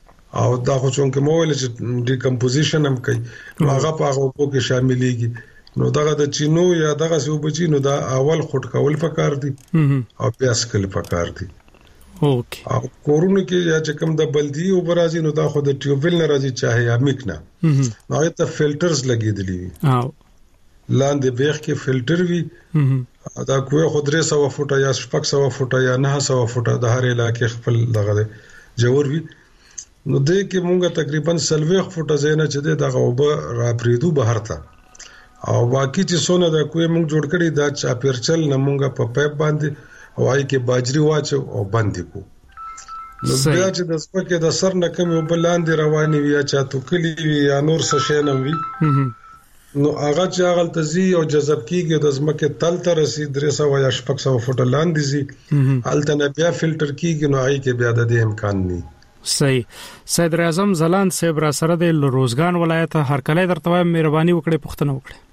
او دا خو څنګه مویل چې ډیکمپوزیشن هم کوي هغه په هغه په کې شاملېږي نو دغه د چینو یا دغه سو بچی نو دا اول خټ کول پکار دي او بیا سکل پکار دي. اوکې او کورونو کې یا چې کوم د بلدی او برازي نو دا خو د ټیوبل نه راځي چاهي یا میک نه نو ته فلټرز لګیدلی وي او لاندې بیخ کې فلټر وي دا کوه خو 300 فوټه یا 600 فوټه یا 900 فوټه د هر علاقې خپل دغه جوړ وي نو دې کې مونږه تقریبا 30 فوټه زینه چې دغه وب را پریدو بهر ته او باقی چې سونه دا کوه مونږ جوړ کړی دا چا پیرچل نه مونږه په پایپ باندې او آی کې باجری واچو او باندې کو نو بیا چې د سپکه د سر نه کم یو بلاندې رواني وي یا تو کلی وي یا نور څه شي نه وي نو هغه چې هغه تزي او جذب کیږي د سمکه تل تر رسي 300 یا 600 فوټ لاندې زی الته نه بیا فلټر کیږي نو آی کې بیا د امکان نه. صحیح. صدر اعظم زلاند صاحب را سره د روزګان ولایت هرکله درته مهرباني وکړي پښتنه وکړي.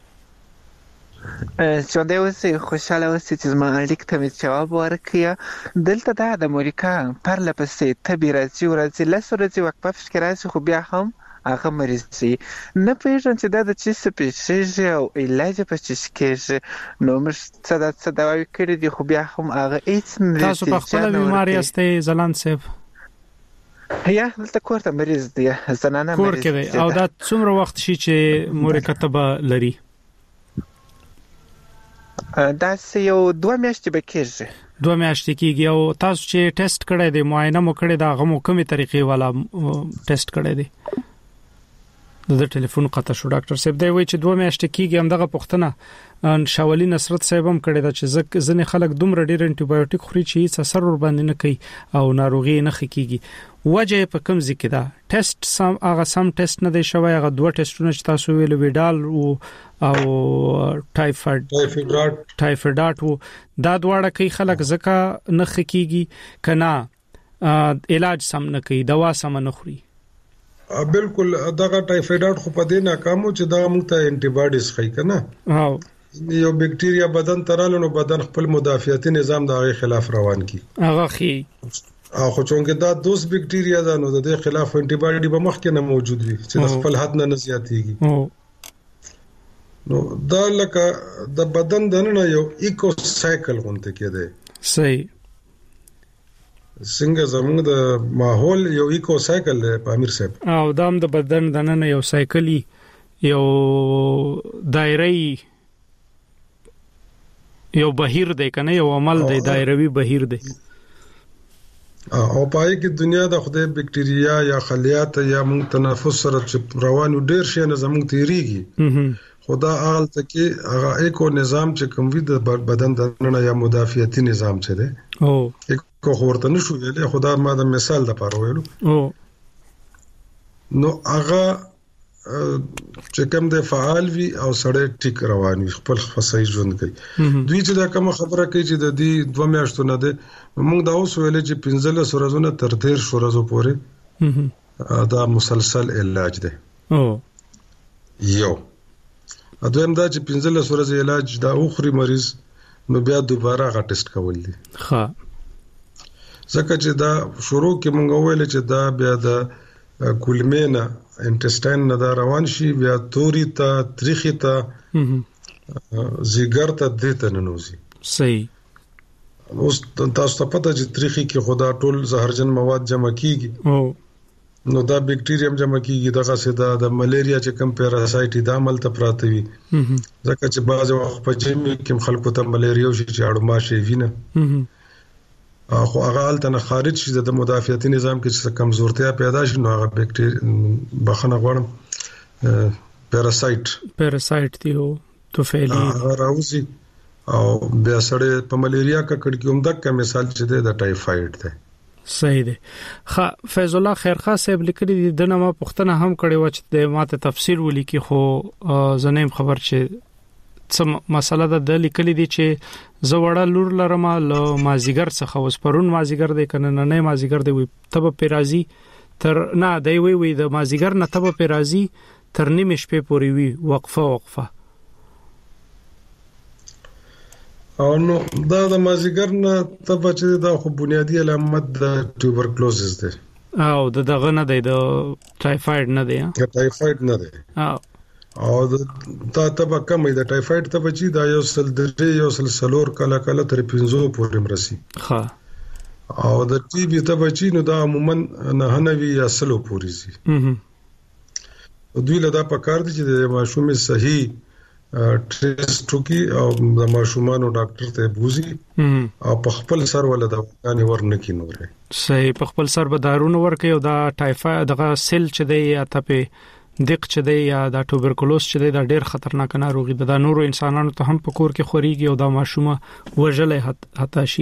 څنګه اوسې خوشاله اوسې چې ما اړیک ته جواب ورکړی دلته دا د امریکا پر لپسې تبي راځي ورځي لسورځي وقفه فکر راځي خو بیا هم هغه مریضي نه پیژن چې دا د چی سپیشیز او علاج په چی کېږي نو مش څه دواوی کړی دي خو بیا هم هغه هیڅ نه تاسو په خپل بیماری استې زلاند صاحب یا دلته کوړه مریض دی زنانه کور کې دی او دا څومره وخت شي چې مرکتبه لري دا یو 2 میاشتې به کېږي 2 میاشتې کېږي او تاسو چې ټیسټ کړی دی معاینه مو کړی دا غو کومه طریقې والا ټیسټ کړی دی د ټلیفون قطع شو ډاکټر صاحب دی وای چې 2 میاشتې کېږي هم دغه پښتنه شاولي نصرت صاحب هم کړی دا چې ځنې خلک دومره ډیر انټي بایوټیک خوري چې هیڅ اثر ور باندې نه کوي او ناروغي نه خکېږي وجه په کوم ځکه دا ټیسټ سم هغه سم ټیسټ نه دی شوی هغه 2 ټیسټونه چې تاسو ویلو ویډال او ټایفایډ دا دواړه کوي خلک زکه نه خکېږي کنا علاج سم نه کوي دوا سم نه خوري. بالکل دغه ټایفایډ خو په دې ناکامو چې دا موږ ته انټي باډیز خای کنه او یو بکټیریا بدن ترالو نو بدن خپل مدافعتي نظام دغه خلاف روان کی هغه خي خو څنګه دا دوس بکټیریا دا نو د دې خلاف انټي باډي به مخکې نه موجود وي چې د خپل حد نه زیاتېږي نو دا لکه د بدن دنه یو ایکو سایکل غونته کېده. صحیح. څنګه زموږ د ماحول یو ایکو سایکل دی په امیر صاحب او دام د بدن دنه یو سایکلی یو دایره‌ای یو بهیر دی کنه یو عمل دی دایروي بهیر دی او پای کې دنیا د خدای بکټیریا یا خلیات یا موږ تنفس سره چې روانو ډیر شي نه زموږ تیریږي خدا اغل تکي هغه ایکو نظام چې کوم وي د بدن دنه یا مدافعتي نظام څه دی او کو خورته نشو ویلې خدا ما د مثال د پاره ویلو نو هغه چې کوم د فعال وي او سړی ټیک روان وي خپل خصای ژوند کوي دوی چې دا کوم خبره کوي چې د دې 2 میاشتو نه ده موږ دا اوس ویلې چې 15 ورځې تر 13 ورځې پورې دا مسلسل علاج ده یو اته هم دا چې 15 ورځې علاج دا اوخري مریض نو بیا دوباره غا ټیسټ کول دي ها ځکه چې دا شروع کې مونږ ویل چې دا بیا د کولمینا انټسټاین نه دا روان شي بیا توري ته تریخي ته زیګر ته دته ننوزي. صحیح. اوس تاسو ته پته چې تریخي کې خدا ټول زهرجن مواد جمع کیږي نو دا بکټیریم جمع کیږي دغه سدا د ملیریا چې کم پیراسایټ د عمل ته پراته وي ځکه چې بعض وخت په جمی کې خلکو ته ملیریا شي چې اړو ماشه وینه خو هغه الته خارج شي د مدافعتي نظام کې چې کمزورتیا پیدا شي نو هغه بکټیریا بخنه غوړم پیراسایټ دی او توفیلی راوزي او بیا سره په ملیریا کا کډ کې عمدک مثال چې د ټایفایډ ده. صحیح ده. خ فیض الله خیرخوا صاحب لیکلي دي د نامه پښتنه هم کړي و چې د ماته تفسیر ولیکي خو زنیم خبر چې څه مسله ده لیکلي دي چې زوړه لور لرم له مازیګر څخه اوس پرون مازیګر دی کنه نه مازیګر دی وي تب پیرازي تر نه دی وی د مازیګر نه تب پیرازي تر نیمه شپې پورې وي وقفه او نو دا د مازیګر نه تب چې دا خو بنیادی علامت د ټوبرکلوزس دی او دغه نه دی د ټایفایډ نه دی ټایفایډ نه دی او دا تبه کمې د ټایفاید ته بچي دا یو سل درې یو سل سلور کله تر 15 پورې مرسي ها او د ټي بي ته بچي نو دا عموما نه هنوي یا سلو پورې سي او دوی له دا په کار دي چې د ماشوم صحیح ټیسټ وکي او د ماشومانو ډاکټر ته بوزي او په خپل سر ولا د وکاني ورنکې نورې صحیح په خپل سر به دارونه ورکي او دا ټایفاید دغه سیل چې دی یا ته دق چې دی یا دا توبرکلوز چې دی دا ډیر خطرناک ناروغي ده د نورو انسانانو ته هم په کور کې خوريږي او دا ماشومه وژلې حتی شي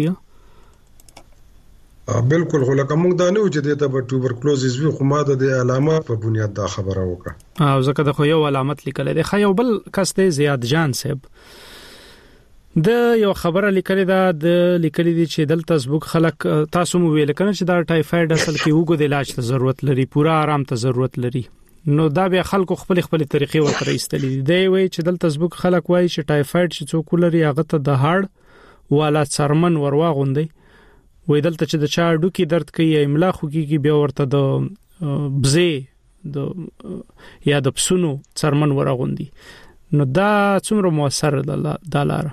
بالکل خو لکه موږ دا نه و چې د توبرکلوزز وی خو ما د علامات په بنیاد دا خبره وکړه او ځکه د خو یو علامت لیکل دي خو یو بل کس دی زیاد جان صاحب د یو خبره لیکل دا د لیکل دي چې دلته زبوک خلک تاسو مو ویل کنه چې دا ټایفاید اصل کې وګو د علاج ته ضرورت لري پورا آرام ته ضرورت لري نو دا بیا خلکو خپل طریقې ورته ایستلې دی وی چې دلته زبوک خلک وایي چې ټایفاید چې څوک لري هغه ته د هاړ والا څرمن ورواغوندي وې دلته چې د چا ډوکی درد کوي املا خوږي بیا ورته د بزې د یا د پسونو څرمن ورغوندي نو دا څومره موثر ده لاره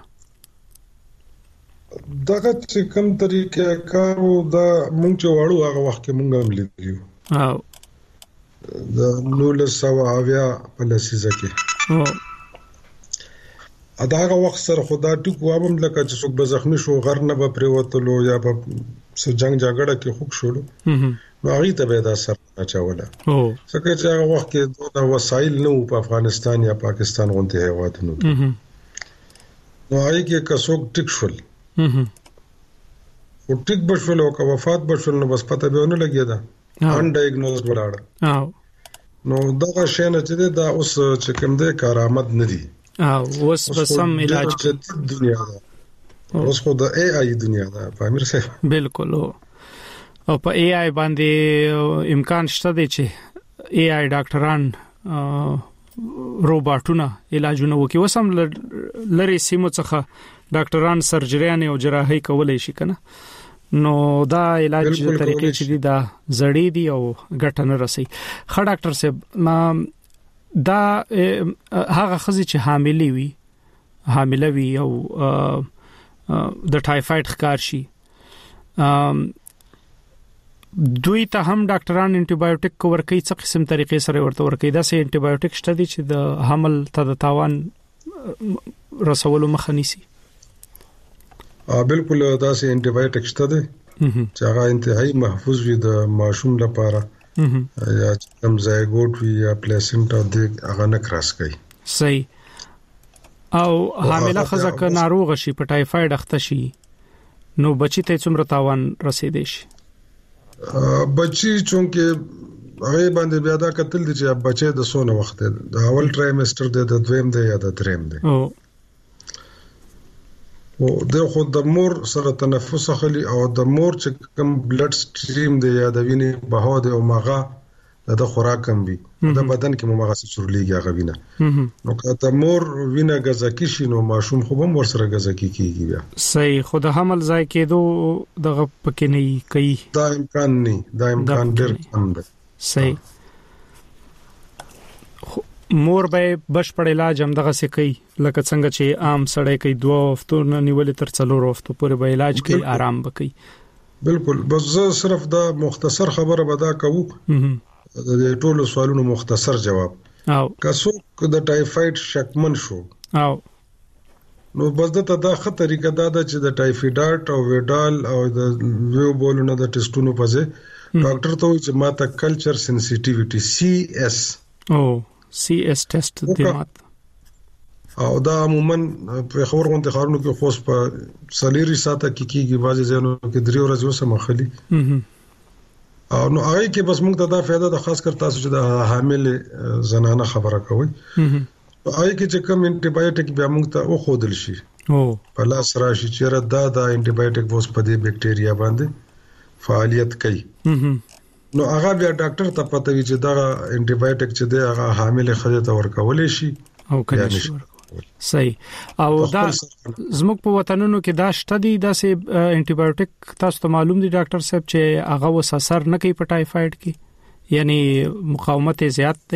دغه چې کوم طریقې کارو دا مونږ چې واړو هغه وخت کې مونږ هم لیدلو او د 1900 په لسیزه کې اداغه وخت سره خدا ټکو وابم لکه چې څوک به زخمی شو غر نه به پریوتلو یا به جنگ جګړه کې خوک شول نو هغه ته به دا سر اچوله څنګه چې هغه وخت کې دا وسایل نه په افغانستان یا پاکستان غونډه هیوادونو نو هغه کې کڅوک ټیک شول او ټیک بشول او که وفات بشول نو بس پته به نه لګیدا ان ډایګنوز ولاړ نو دا شنه چې دا اوس چې کوم ده کارآمد نه دي اوس به سم علاج دنیا ده اوس خو د اي اي دنیا ده پامیر صاحب بالکل او په اي اي باندې امکان شته دی چې اي اي ډاکټران روباټونه علاجونه وکي وسم لري سیمو څخه ډاکټران سرجریان او جراحي کولای شي کنه نو دا علاج طریقې چې دا زړې دي او ګټه نه رسي خا ډاکټر صاحب دا هغه خزي چې حامله وي او د ټایفاید ښکار شي دوی ته هم ډاکټران انټي بایوټیک ورکوي څه قسم طریقې سره ورته ورکوي دا سه انټي بایوټیک شته دي چې د حمل ته د تاوان رسولو مخه نیسي بالکل دا سه انټي بایوټیک شته دي چې هغه انتهایی محفوظ وي د ماشوم لپاره یا کوم زایګوټ وی یا پلیسنټا د هغه نه کراس کوي صحیح او حامله خزه ک ناروغ شي په ټایفاید اخته شي نو بچی ته څومره تاوان رسیدي شي بچی چونکه هغه باندې بیا دا قتل دي چې بچی د سونه وخت د اول ټرایمستر د دویم دی یا د دریم دی او د خود د مور سره تنفس خلی او د مور چې کوم بلډ سټریم دی یا د وینې بهاو دی او ماغه د خوراک کم وي د بدن کې ماغه سچورلېږي هغه وینه نو که د مور وینه غزکی شي نو ماشوم خو هم ور سره غزکی کیږي بیا صحیح خود حمل ځای کېدو دغه پکې نه کوي دا امکان نه دا امکان ډېر کم دی صحیح مور به بشپړ علاج هم دغه څه کوي لکه څنګه چې عام سړی کوي 2 هفتو نه نیولې تر 4 هفتو پورې به علاج کوي آرام وکړي بالکل بس زه صرف دا مختصر خبره بدا کوم د ټولو سوالونو مختصر جواب او که څوک د ټایفاید شکمن شو او نو بس دا ښه طریقه دا ده چې د ټایفیډاټ او ویډال او د ویو بولونه د ټیسټونو په ځای ډاکټر ته وایي چې ماته کلچر سنسټیویټي CS او CS ټیسټ دی مات او دا عموما په خبر غونډه خارونو کې خوش په سلیری ساته کیږي بازي ځانو کې 3 ورځې وسه مخلي او نو هغه کې بس موږ ته دا فائدہ د خاص کر تاسو چې د حامل زنانه خبره کوي هغه کې چې کوم انټي بایوټیک بیا موږ ته او خودل شي او په لاس راشي چې دا انټي بایوټیک وس په دې بکټیریا باندې فعالیت کوي نو هغه بیا ډاکټر ته پته وی چې دا انټي بایوټیک چې دی هغه حامل خځه ته ورکول شي او کنه صحیح او دا زموږ په وطنونو کې دا شته دي د انټي بایوټیک تاسو ته معلوم دي ډاکټر صاحب چې هغه وس اثر نه کوي په ټایفاید کې یعنی مقاومت زیات دی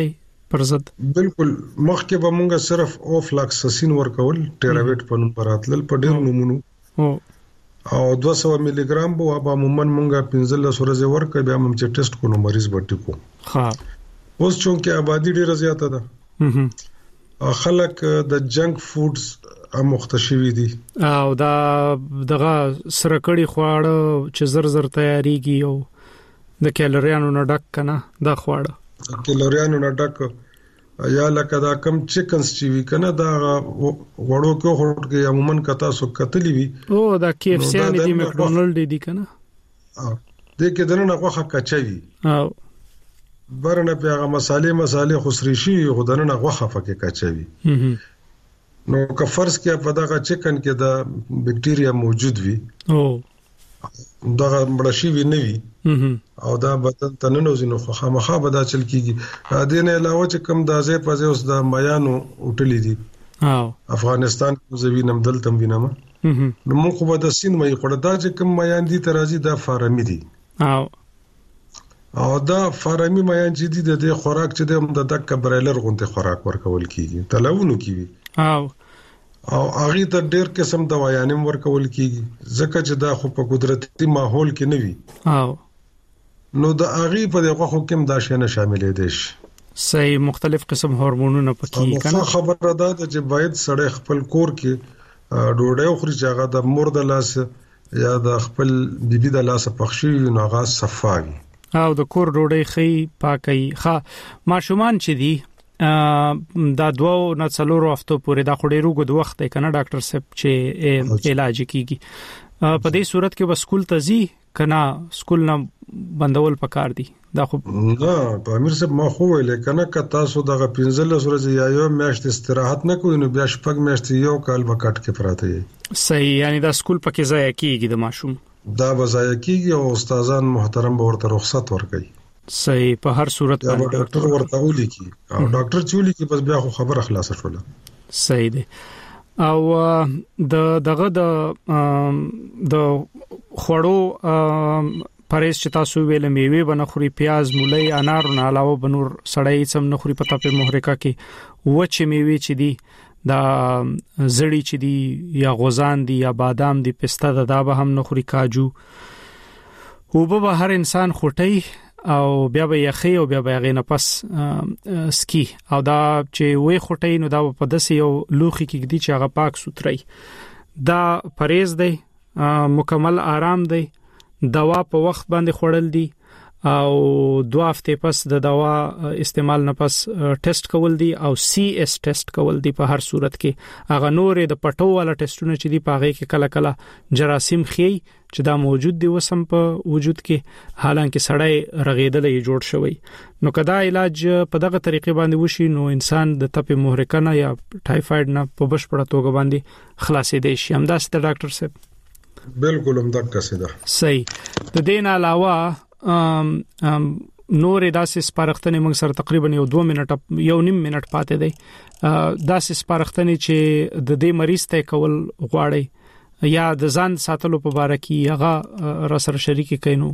پر ضد بالکل مخکې به مونږ صرف اوفلاکساسین ورکول ټیراویټ په نوم براتل په ډیر نمونو او 200 ملي ګرام به عموما مونږه 15 ورځې ورکړ بیا موږ چې ټیسټ کو نو مریض بټی کو ها اوس چونکه آبادی ډیره زیاته ده خلک د جنک فودز مختشوي دي او دا دغه سرکړی خواړه چې زر زر تیاریږي او د کیلریانو نه ډک کنه دا خواړه کیلریانو نه ډک یا لکه دا کم چیکنز چې وی کنه دا وړو کې هوټ کې عموما کتا سو کتلی وی او دا KFC ان دي مکډونالډ دي کنه دې کې دنه غوخه کچوي او برنه پیغه مصالې خسري شي غدنه غوخه فکه کچوي نو که فرض کې په دغه چیکن کې دا بکټیریا موجود وي او دغه مړشي وی نه وي او دا بدن تننوزي نو خامخا بدا چل کیږي دا نه علاوه چې کم دازه پځه اوس د میانو اٹلی دي او افغانستان کې زوینم دلتم وینم نو موږ خو د سین مې خړه دا چې کم میان دي ترازی دا فارمی دي او دا فارمی میان چې دي د خوراک چې د دک برایلر غونته خوراک ورکول کیږي تلوونو کیږي او هغه ته ډېر قسم دوايانم ورکول کیږي ځکه چې دا خو په قدرتي ماحول کې نه وي او نو د هغه په دغه حکم دا شنه شاملې دي صحیح مختلف قسم هورمونونه پکې کنه خبره ده چې باید سړی خپل کور کې ډوډۍ خوري چې هغه د مور د لاس یا د خپل بیبي د لاس پخشي نو هغه صفاوي او د کور ډوډۍ خې پاکي ښه ماشومان چې دي دا 2 نه 4 هفتو پورې دا خوري روغ د وخت کنه ډاکټر صاحب چې علاج کیږي په دې صورت کې به سکول ته ځي کنه سکول نه بندول پکار دي دا خو نه په امیر صاحب ما خو ویل کنه ک تاسو دغه 15 ورځې یا یو میاشت استراحت نه کوئ نو بیا شپږ میاشتې یو کال وکټ کې پراته یي صحیح یعنی دا سکول پکې ځای کیږي د ماشوم دا وځای کیږي او استادان محترم به ورته رخصت ورکړي صحیح په هر صورت باندې ډاکټر ورته ولي کی او ډاکټر چولي کی بس بیا خو خبره خلاصه شوله صحیح دی او دغه د خړو پرېس چې تاسو ویل میوه بنخوري پیاز مولای انار نه علاوه بنور سړی سم نخوري پتا په محرکه کې وچ میوه چې دی دا زړی چې دی یا غوزان دی یا بادام دی پسته دا به هم نخوري کاجو او به هر انسان خوټي او بیا به یخي او بیا به غینه پس سکی او دا چې وې خټي نو دا په دسه یو لوخي کې دی چې هغه پاک سوتري دا پرېز دی مکمل آرام دی دوا په وخت باندې خوړل دي او 2 هفته پس د دوا استعمال نه پس ټیسټ کول دي او CS ټیسټ کول دي په هر صورت کې هغه نورې د پټو والا ټیسټونه چې دي پاغه کې کله کله جراثیم خي چې دا موجود دي وسم په وجود کې حالانکه سړی رغیدلې جوړ شوی نو کدا علاج په دغه طریقې باندې وشي نو انسان د تپې محرکه نه یا ټایفاید نه په بشپړه توګه باندې خلاصې دی شي همداسې د ډاکټر صاحب بالکل هم دغه څه ده صحیح د دین علاوه نورې داسې سپارښتنې موږ سره تقریبا یو 2 منټه یو نیم منټ پاتې دی داسې سپارښتنې چې د دې مریض ته کول غواړي یا د ځان ساتلو په اړه کې هغه را سره شریک کینو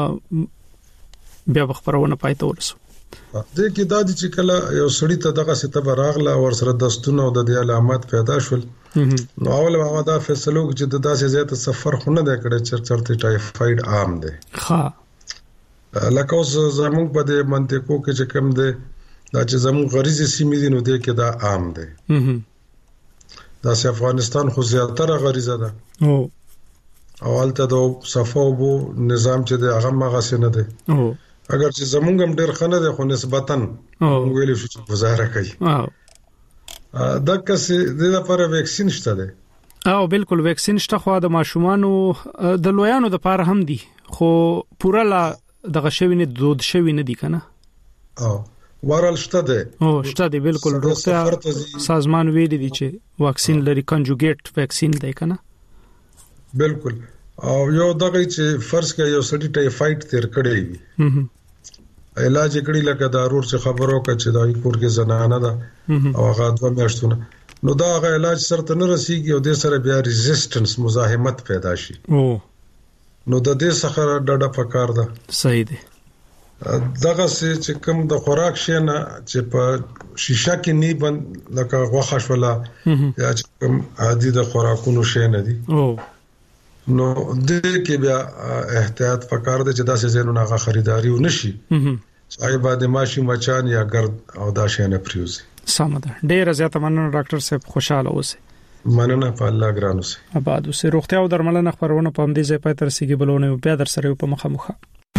بیا خبرونه پاتې ورسو د کې د دې چې کله یو سړی ته دغه ستبه راغله ور سره دستونه او د علامات پیدا شول نو اول هغه دا فیصله وکړي چې د داسې زیات سفر خونه د کړه چرته ټایفاید عام دی ها لکه اوس زموږ په دې منطقو کې چې کوم دی دا چې زموږ غریزي سیمې دي نو دې کې دا عام دی دا سه افغانستان خو زیاتره غریزه ده او البته د صفوبو نظام چې د هغه مغاسه نه دی اگر چې زموږ هم ډېر خنه ده خو نسبتاً ویل شو چې گزاره کوي دا کسې د لپاره ویکسین شته ده او بالکل ویکسین شته خو د ماشومانو د لویانو د لپاره هم دي خو پورا لا دغه شوی نه دود شوی نه دي کنه او ورال شته ده شته دي بالکل روغتیا سازمان ویلي دي چې واکسین لري کنجوګیټ واکسین دی کنه بالکل او یو دغه چې فرض کړئ یو سړی ټایفاید تیر کړی وي علاج کړی لکه دارور چې خبرو کړي چې دای کور کې زنانه ده او هغه 2 میاشتونه نو دا هغه علاج سره نه رسیږي او د سره بیا ریزिस्टنس مزاحمت پیدا شي نو د دې څخه ډډه پکار ده صحیح دی دغه چې کوم د خوراک شي نه چې په شیشه کې نه بند لکه غوښه شولا یا چې کوم عادي د خوراکونو شي نه دي نو د کې بیا احتیاط پکار دی چې داسې ځینو نه خریداري ونشي صاحب باندې ماشي مچان یا ګرد او دا شي نه پریوزي سم ده ډیر زیاته مننه ډاکټر صاحب خوشاله اوسئ مننه په الله ګران اوسئ آباد اوسئ روغتیا او درملنه خبرونه په همدې ځای پاتې رسیدي بلونه بیا در سره په مخه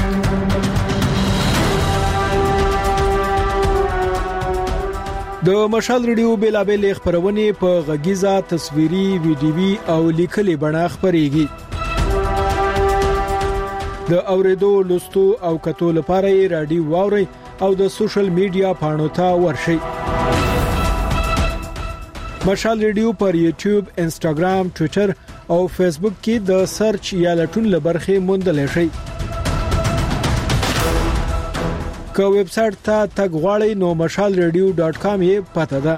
د مشال ریډیو بیلابل خبرونه په غږیزه تصویري ویډیوي او لیکلي بڼه خبريږي د اوریدو لوستو او کتو لپاره رادیو واوري او د سوشل میډیا پاڼو ته ورشي مشال ریډیو پر یوټیوب انستګرام ټوئیټر او فیسبوک کې د سرچ یا لټون لبرخه موندل شي که ویب سټ ته تګ غواړئ نو mashalradio.com یې پته ده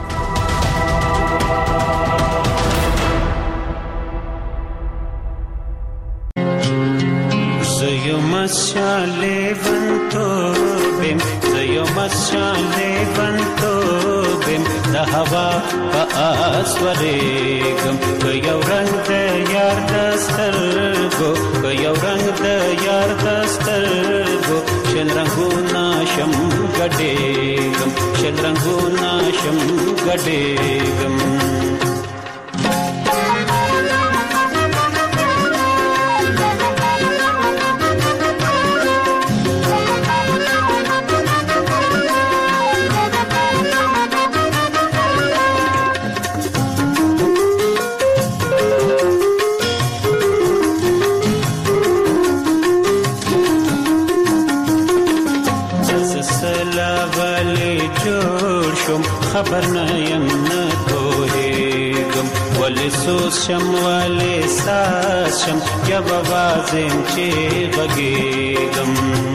زيو مشاله بنتو بم زيو مشاله بنتو بم د هوا په اسورېګم یو رنگ د یار دسترګو یو رنگ د یار دسترګو شل رنگونه شم ګډېګم شل رنگونه شم ګډېګم خبر نه يم نه کوهېږم ولې سوز شم ولې ساز شم یا بوازم چې غږېږم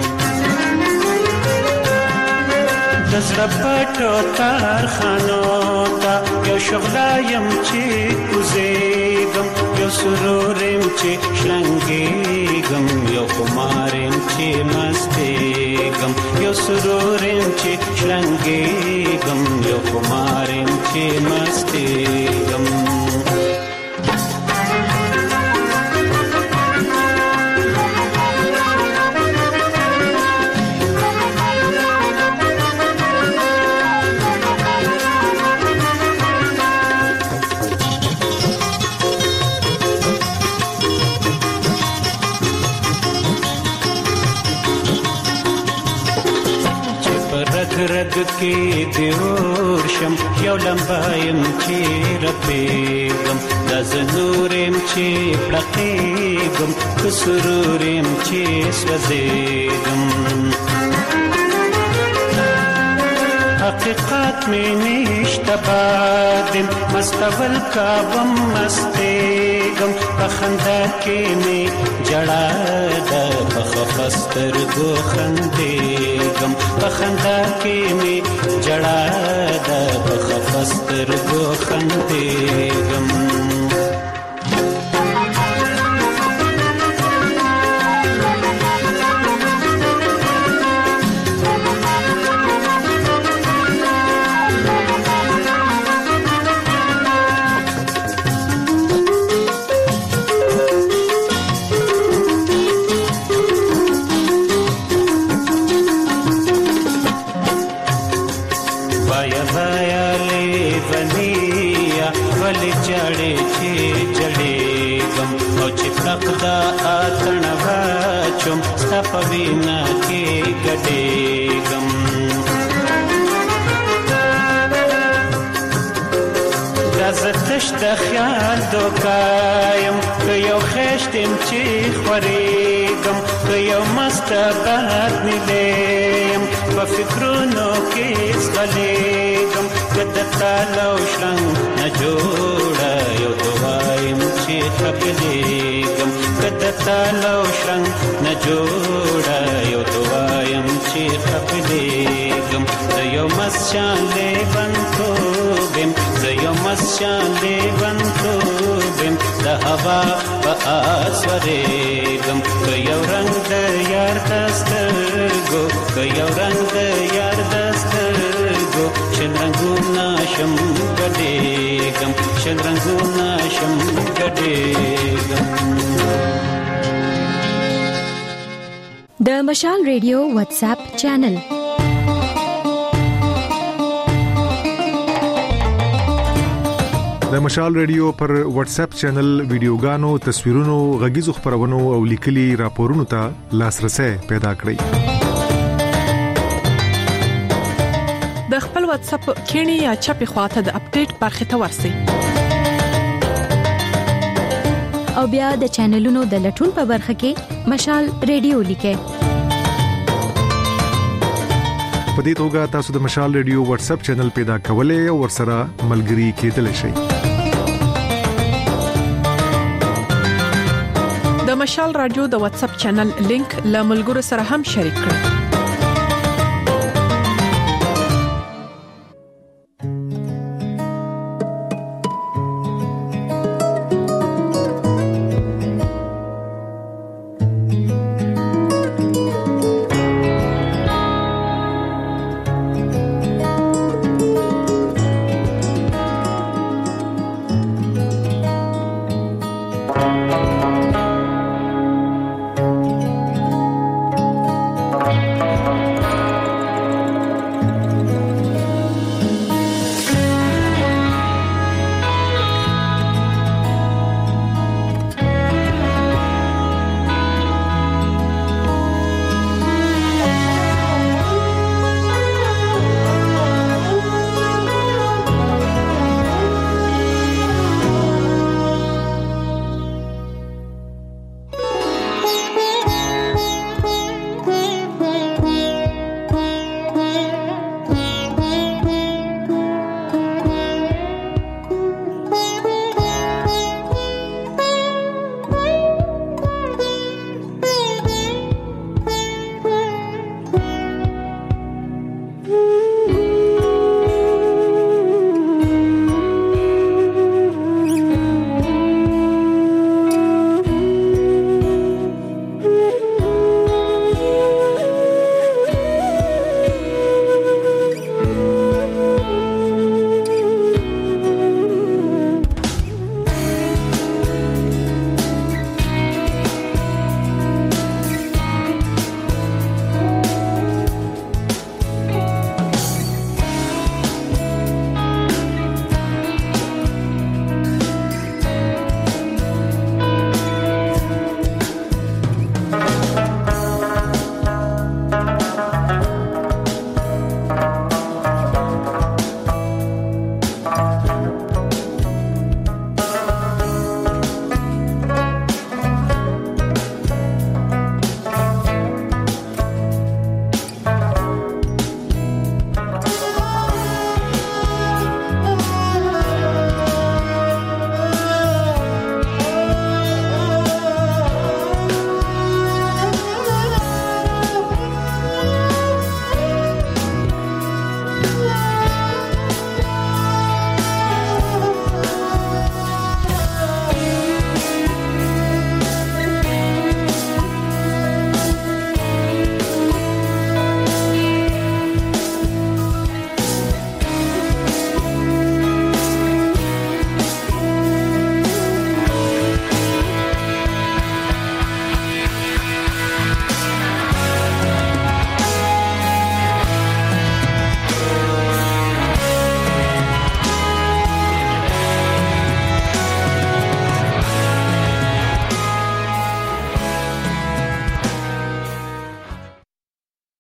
د زړه پټو کارخانو ته یو شغله یم چې کوزېږم یو سرور یم چې شلنګېږم یو خمار یم چې مستېږم یو سرور یم چې شلنګېږم یو خمار یم چې مستېږم رګ کې دیور شم یو لمبایم چې رپېږم د زنورم چې پړقېږم کسرورم چې سوځېږم حقیقت مې نشته بادم مستول کابم مستېږم په خندا کې مې جړا ده په خفستر ګو خندېږم په خندا کې مې جړا ده په خفستر ګو خندېږم دا اتنوا چوم ستا په وینا کې ګډېږم دا زه تش د خیال دوکایم که یو خېشتم چې خورېږم که یو مسته باد نیلیم په فکرونو کې ځغلېږم که د تاله و شرنګ نه جوړه یو دوایم چې خپلېږم که د تاله و شرنګ نه جوړه یو دوایم چې خپلېږم زه یو مست شان لیونتوب یم زه یو مست شان لیونتوب یم د هوا په آس ورېږم که یو رنګ د یار د سترګو که یو رنگ د یار دسترګو شل رنگونه شم ګډېږم شل رنگونه شم ګډېږم. د مشال ریډیو واتس اپ چینل د مشال ریډیو پر واتس اپ چینل ویډیوګانو، تصویرونو، غږیزو خبرونو او لیکلي راپورونو ته لاسرسي پیدا کړئ. د خپل واتس اپ کینی یا چپی خواته د اپډیټ برخه ته ورسئ او بیا د چینلونو د لټون په برخه کې مشال ریډیو لیکئ. په دې توګه تاسو د مشال ریډیو واتس اپ چینل پیدا کولای او ورسره ملګري کېدلی شئ. د مشال رادیو د واتس اپ چینل لینک له ملګرو سره هم شریک کړئ.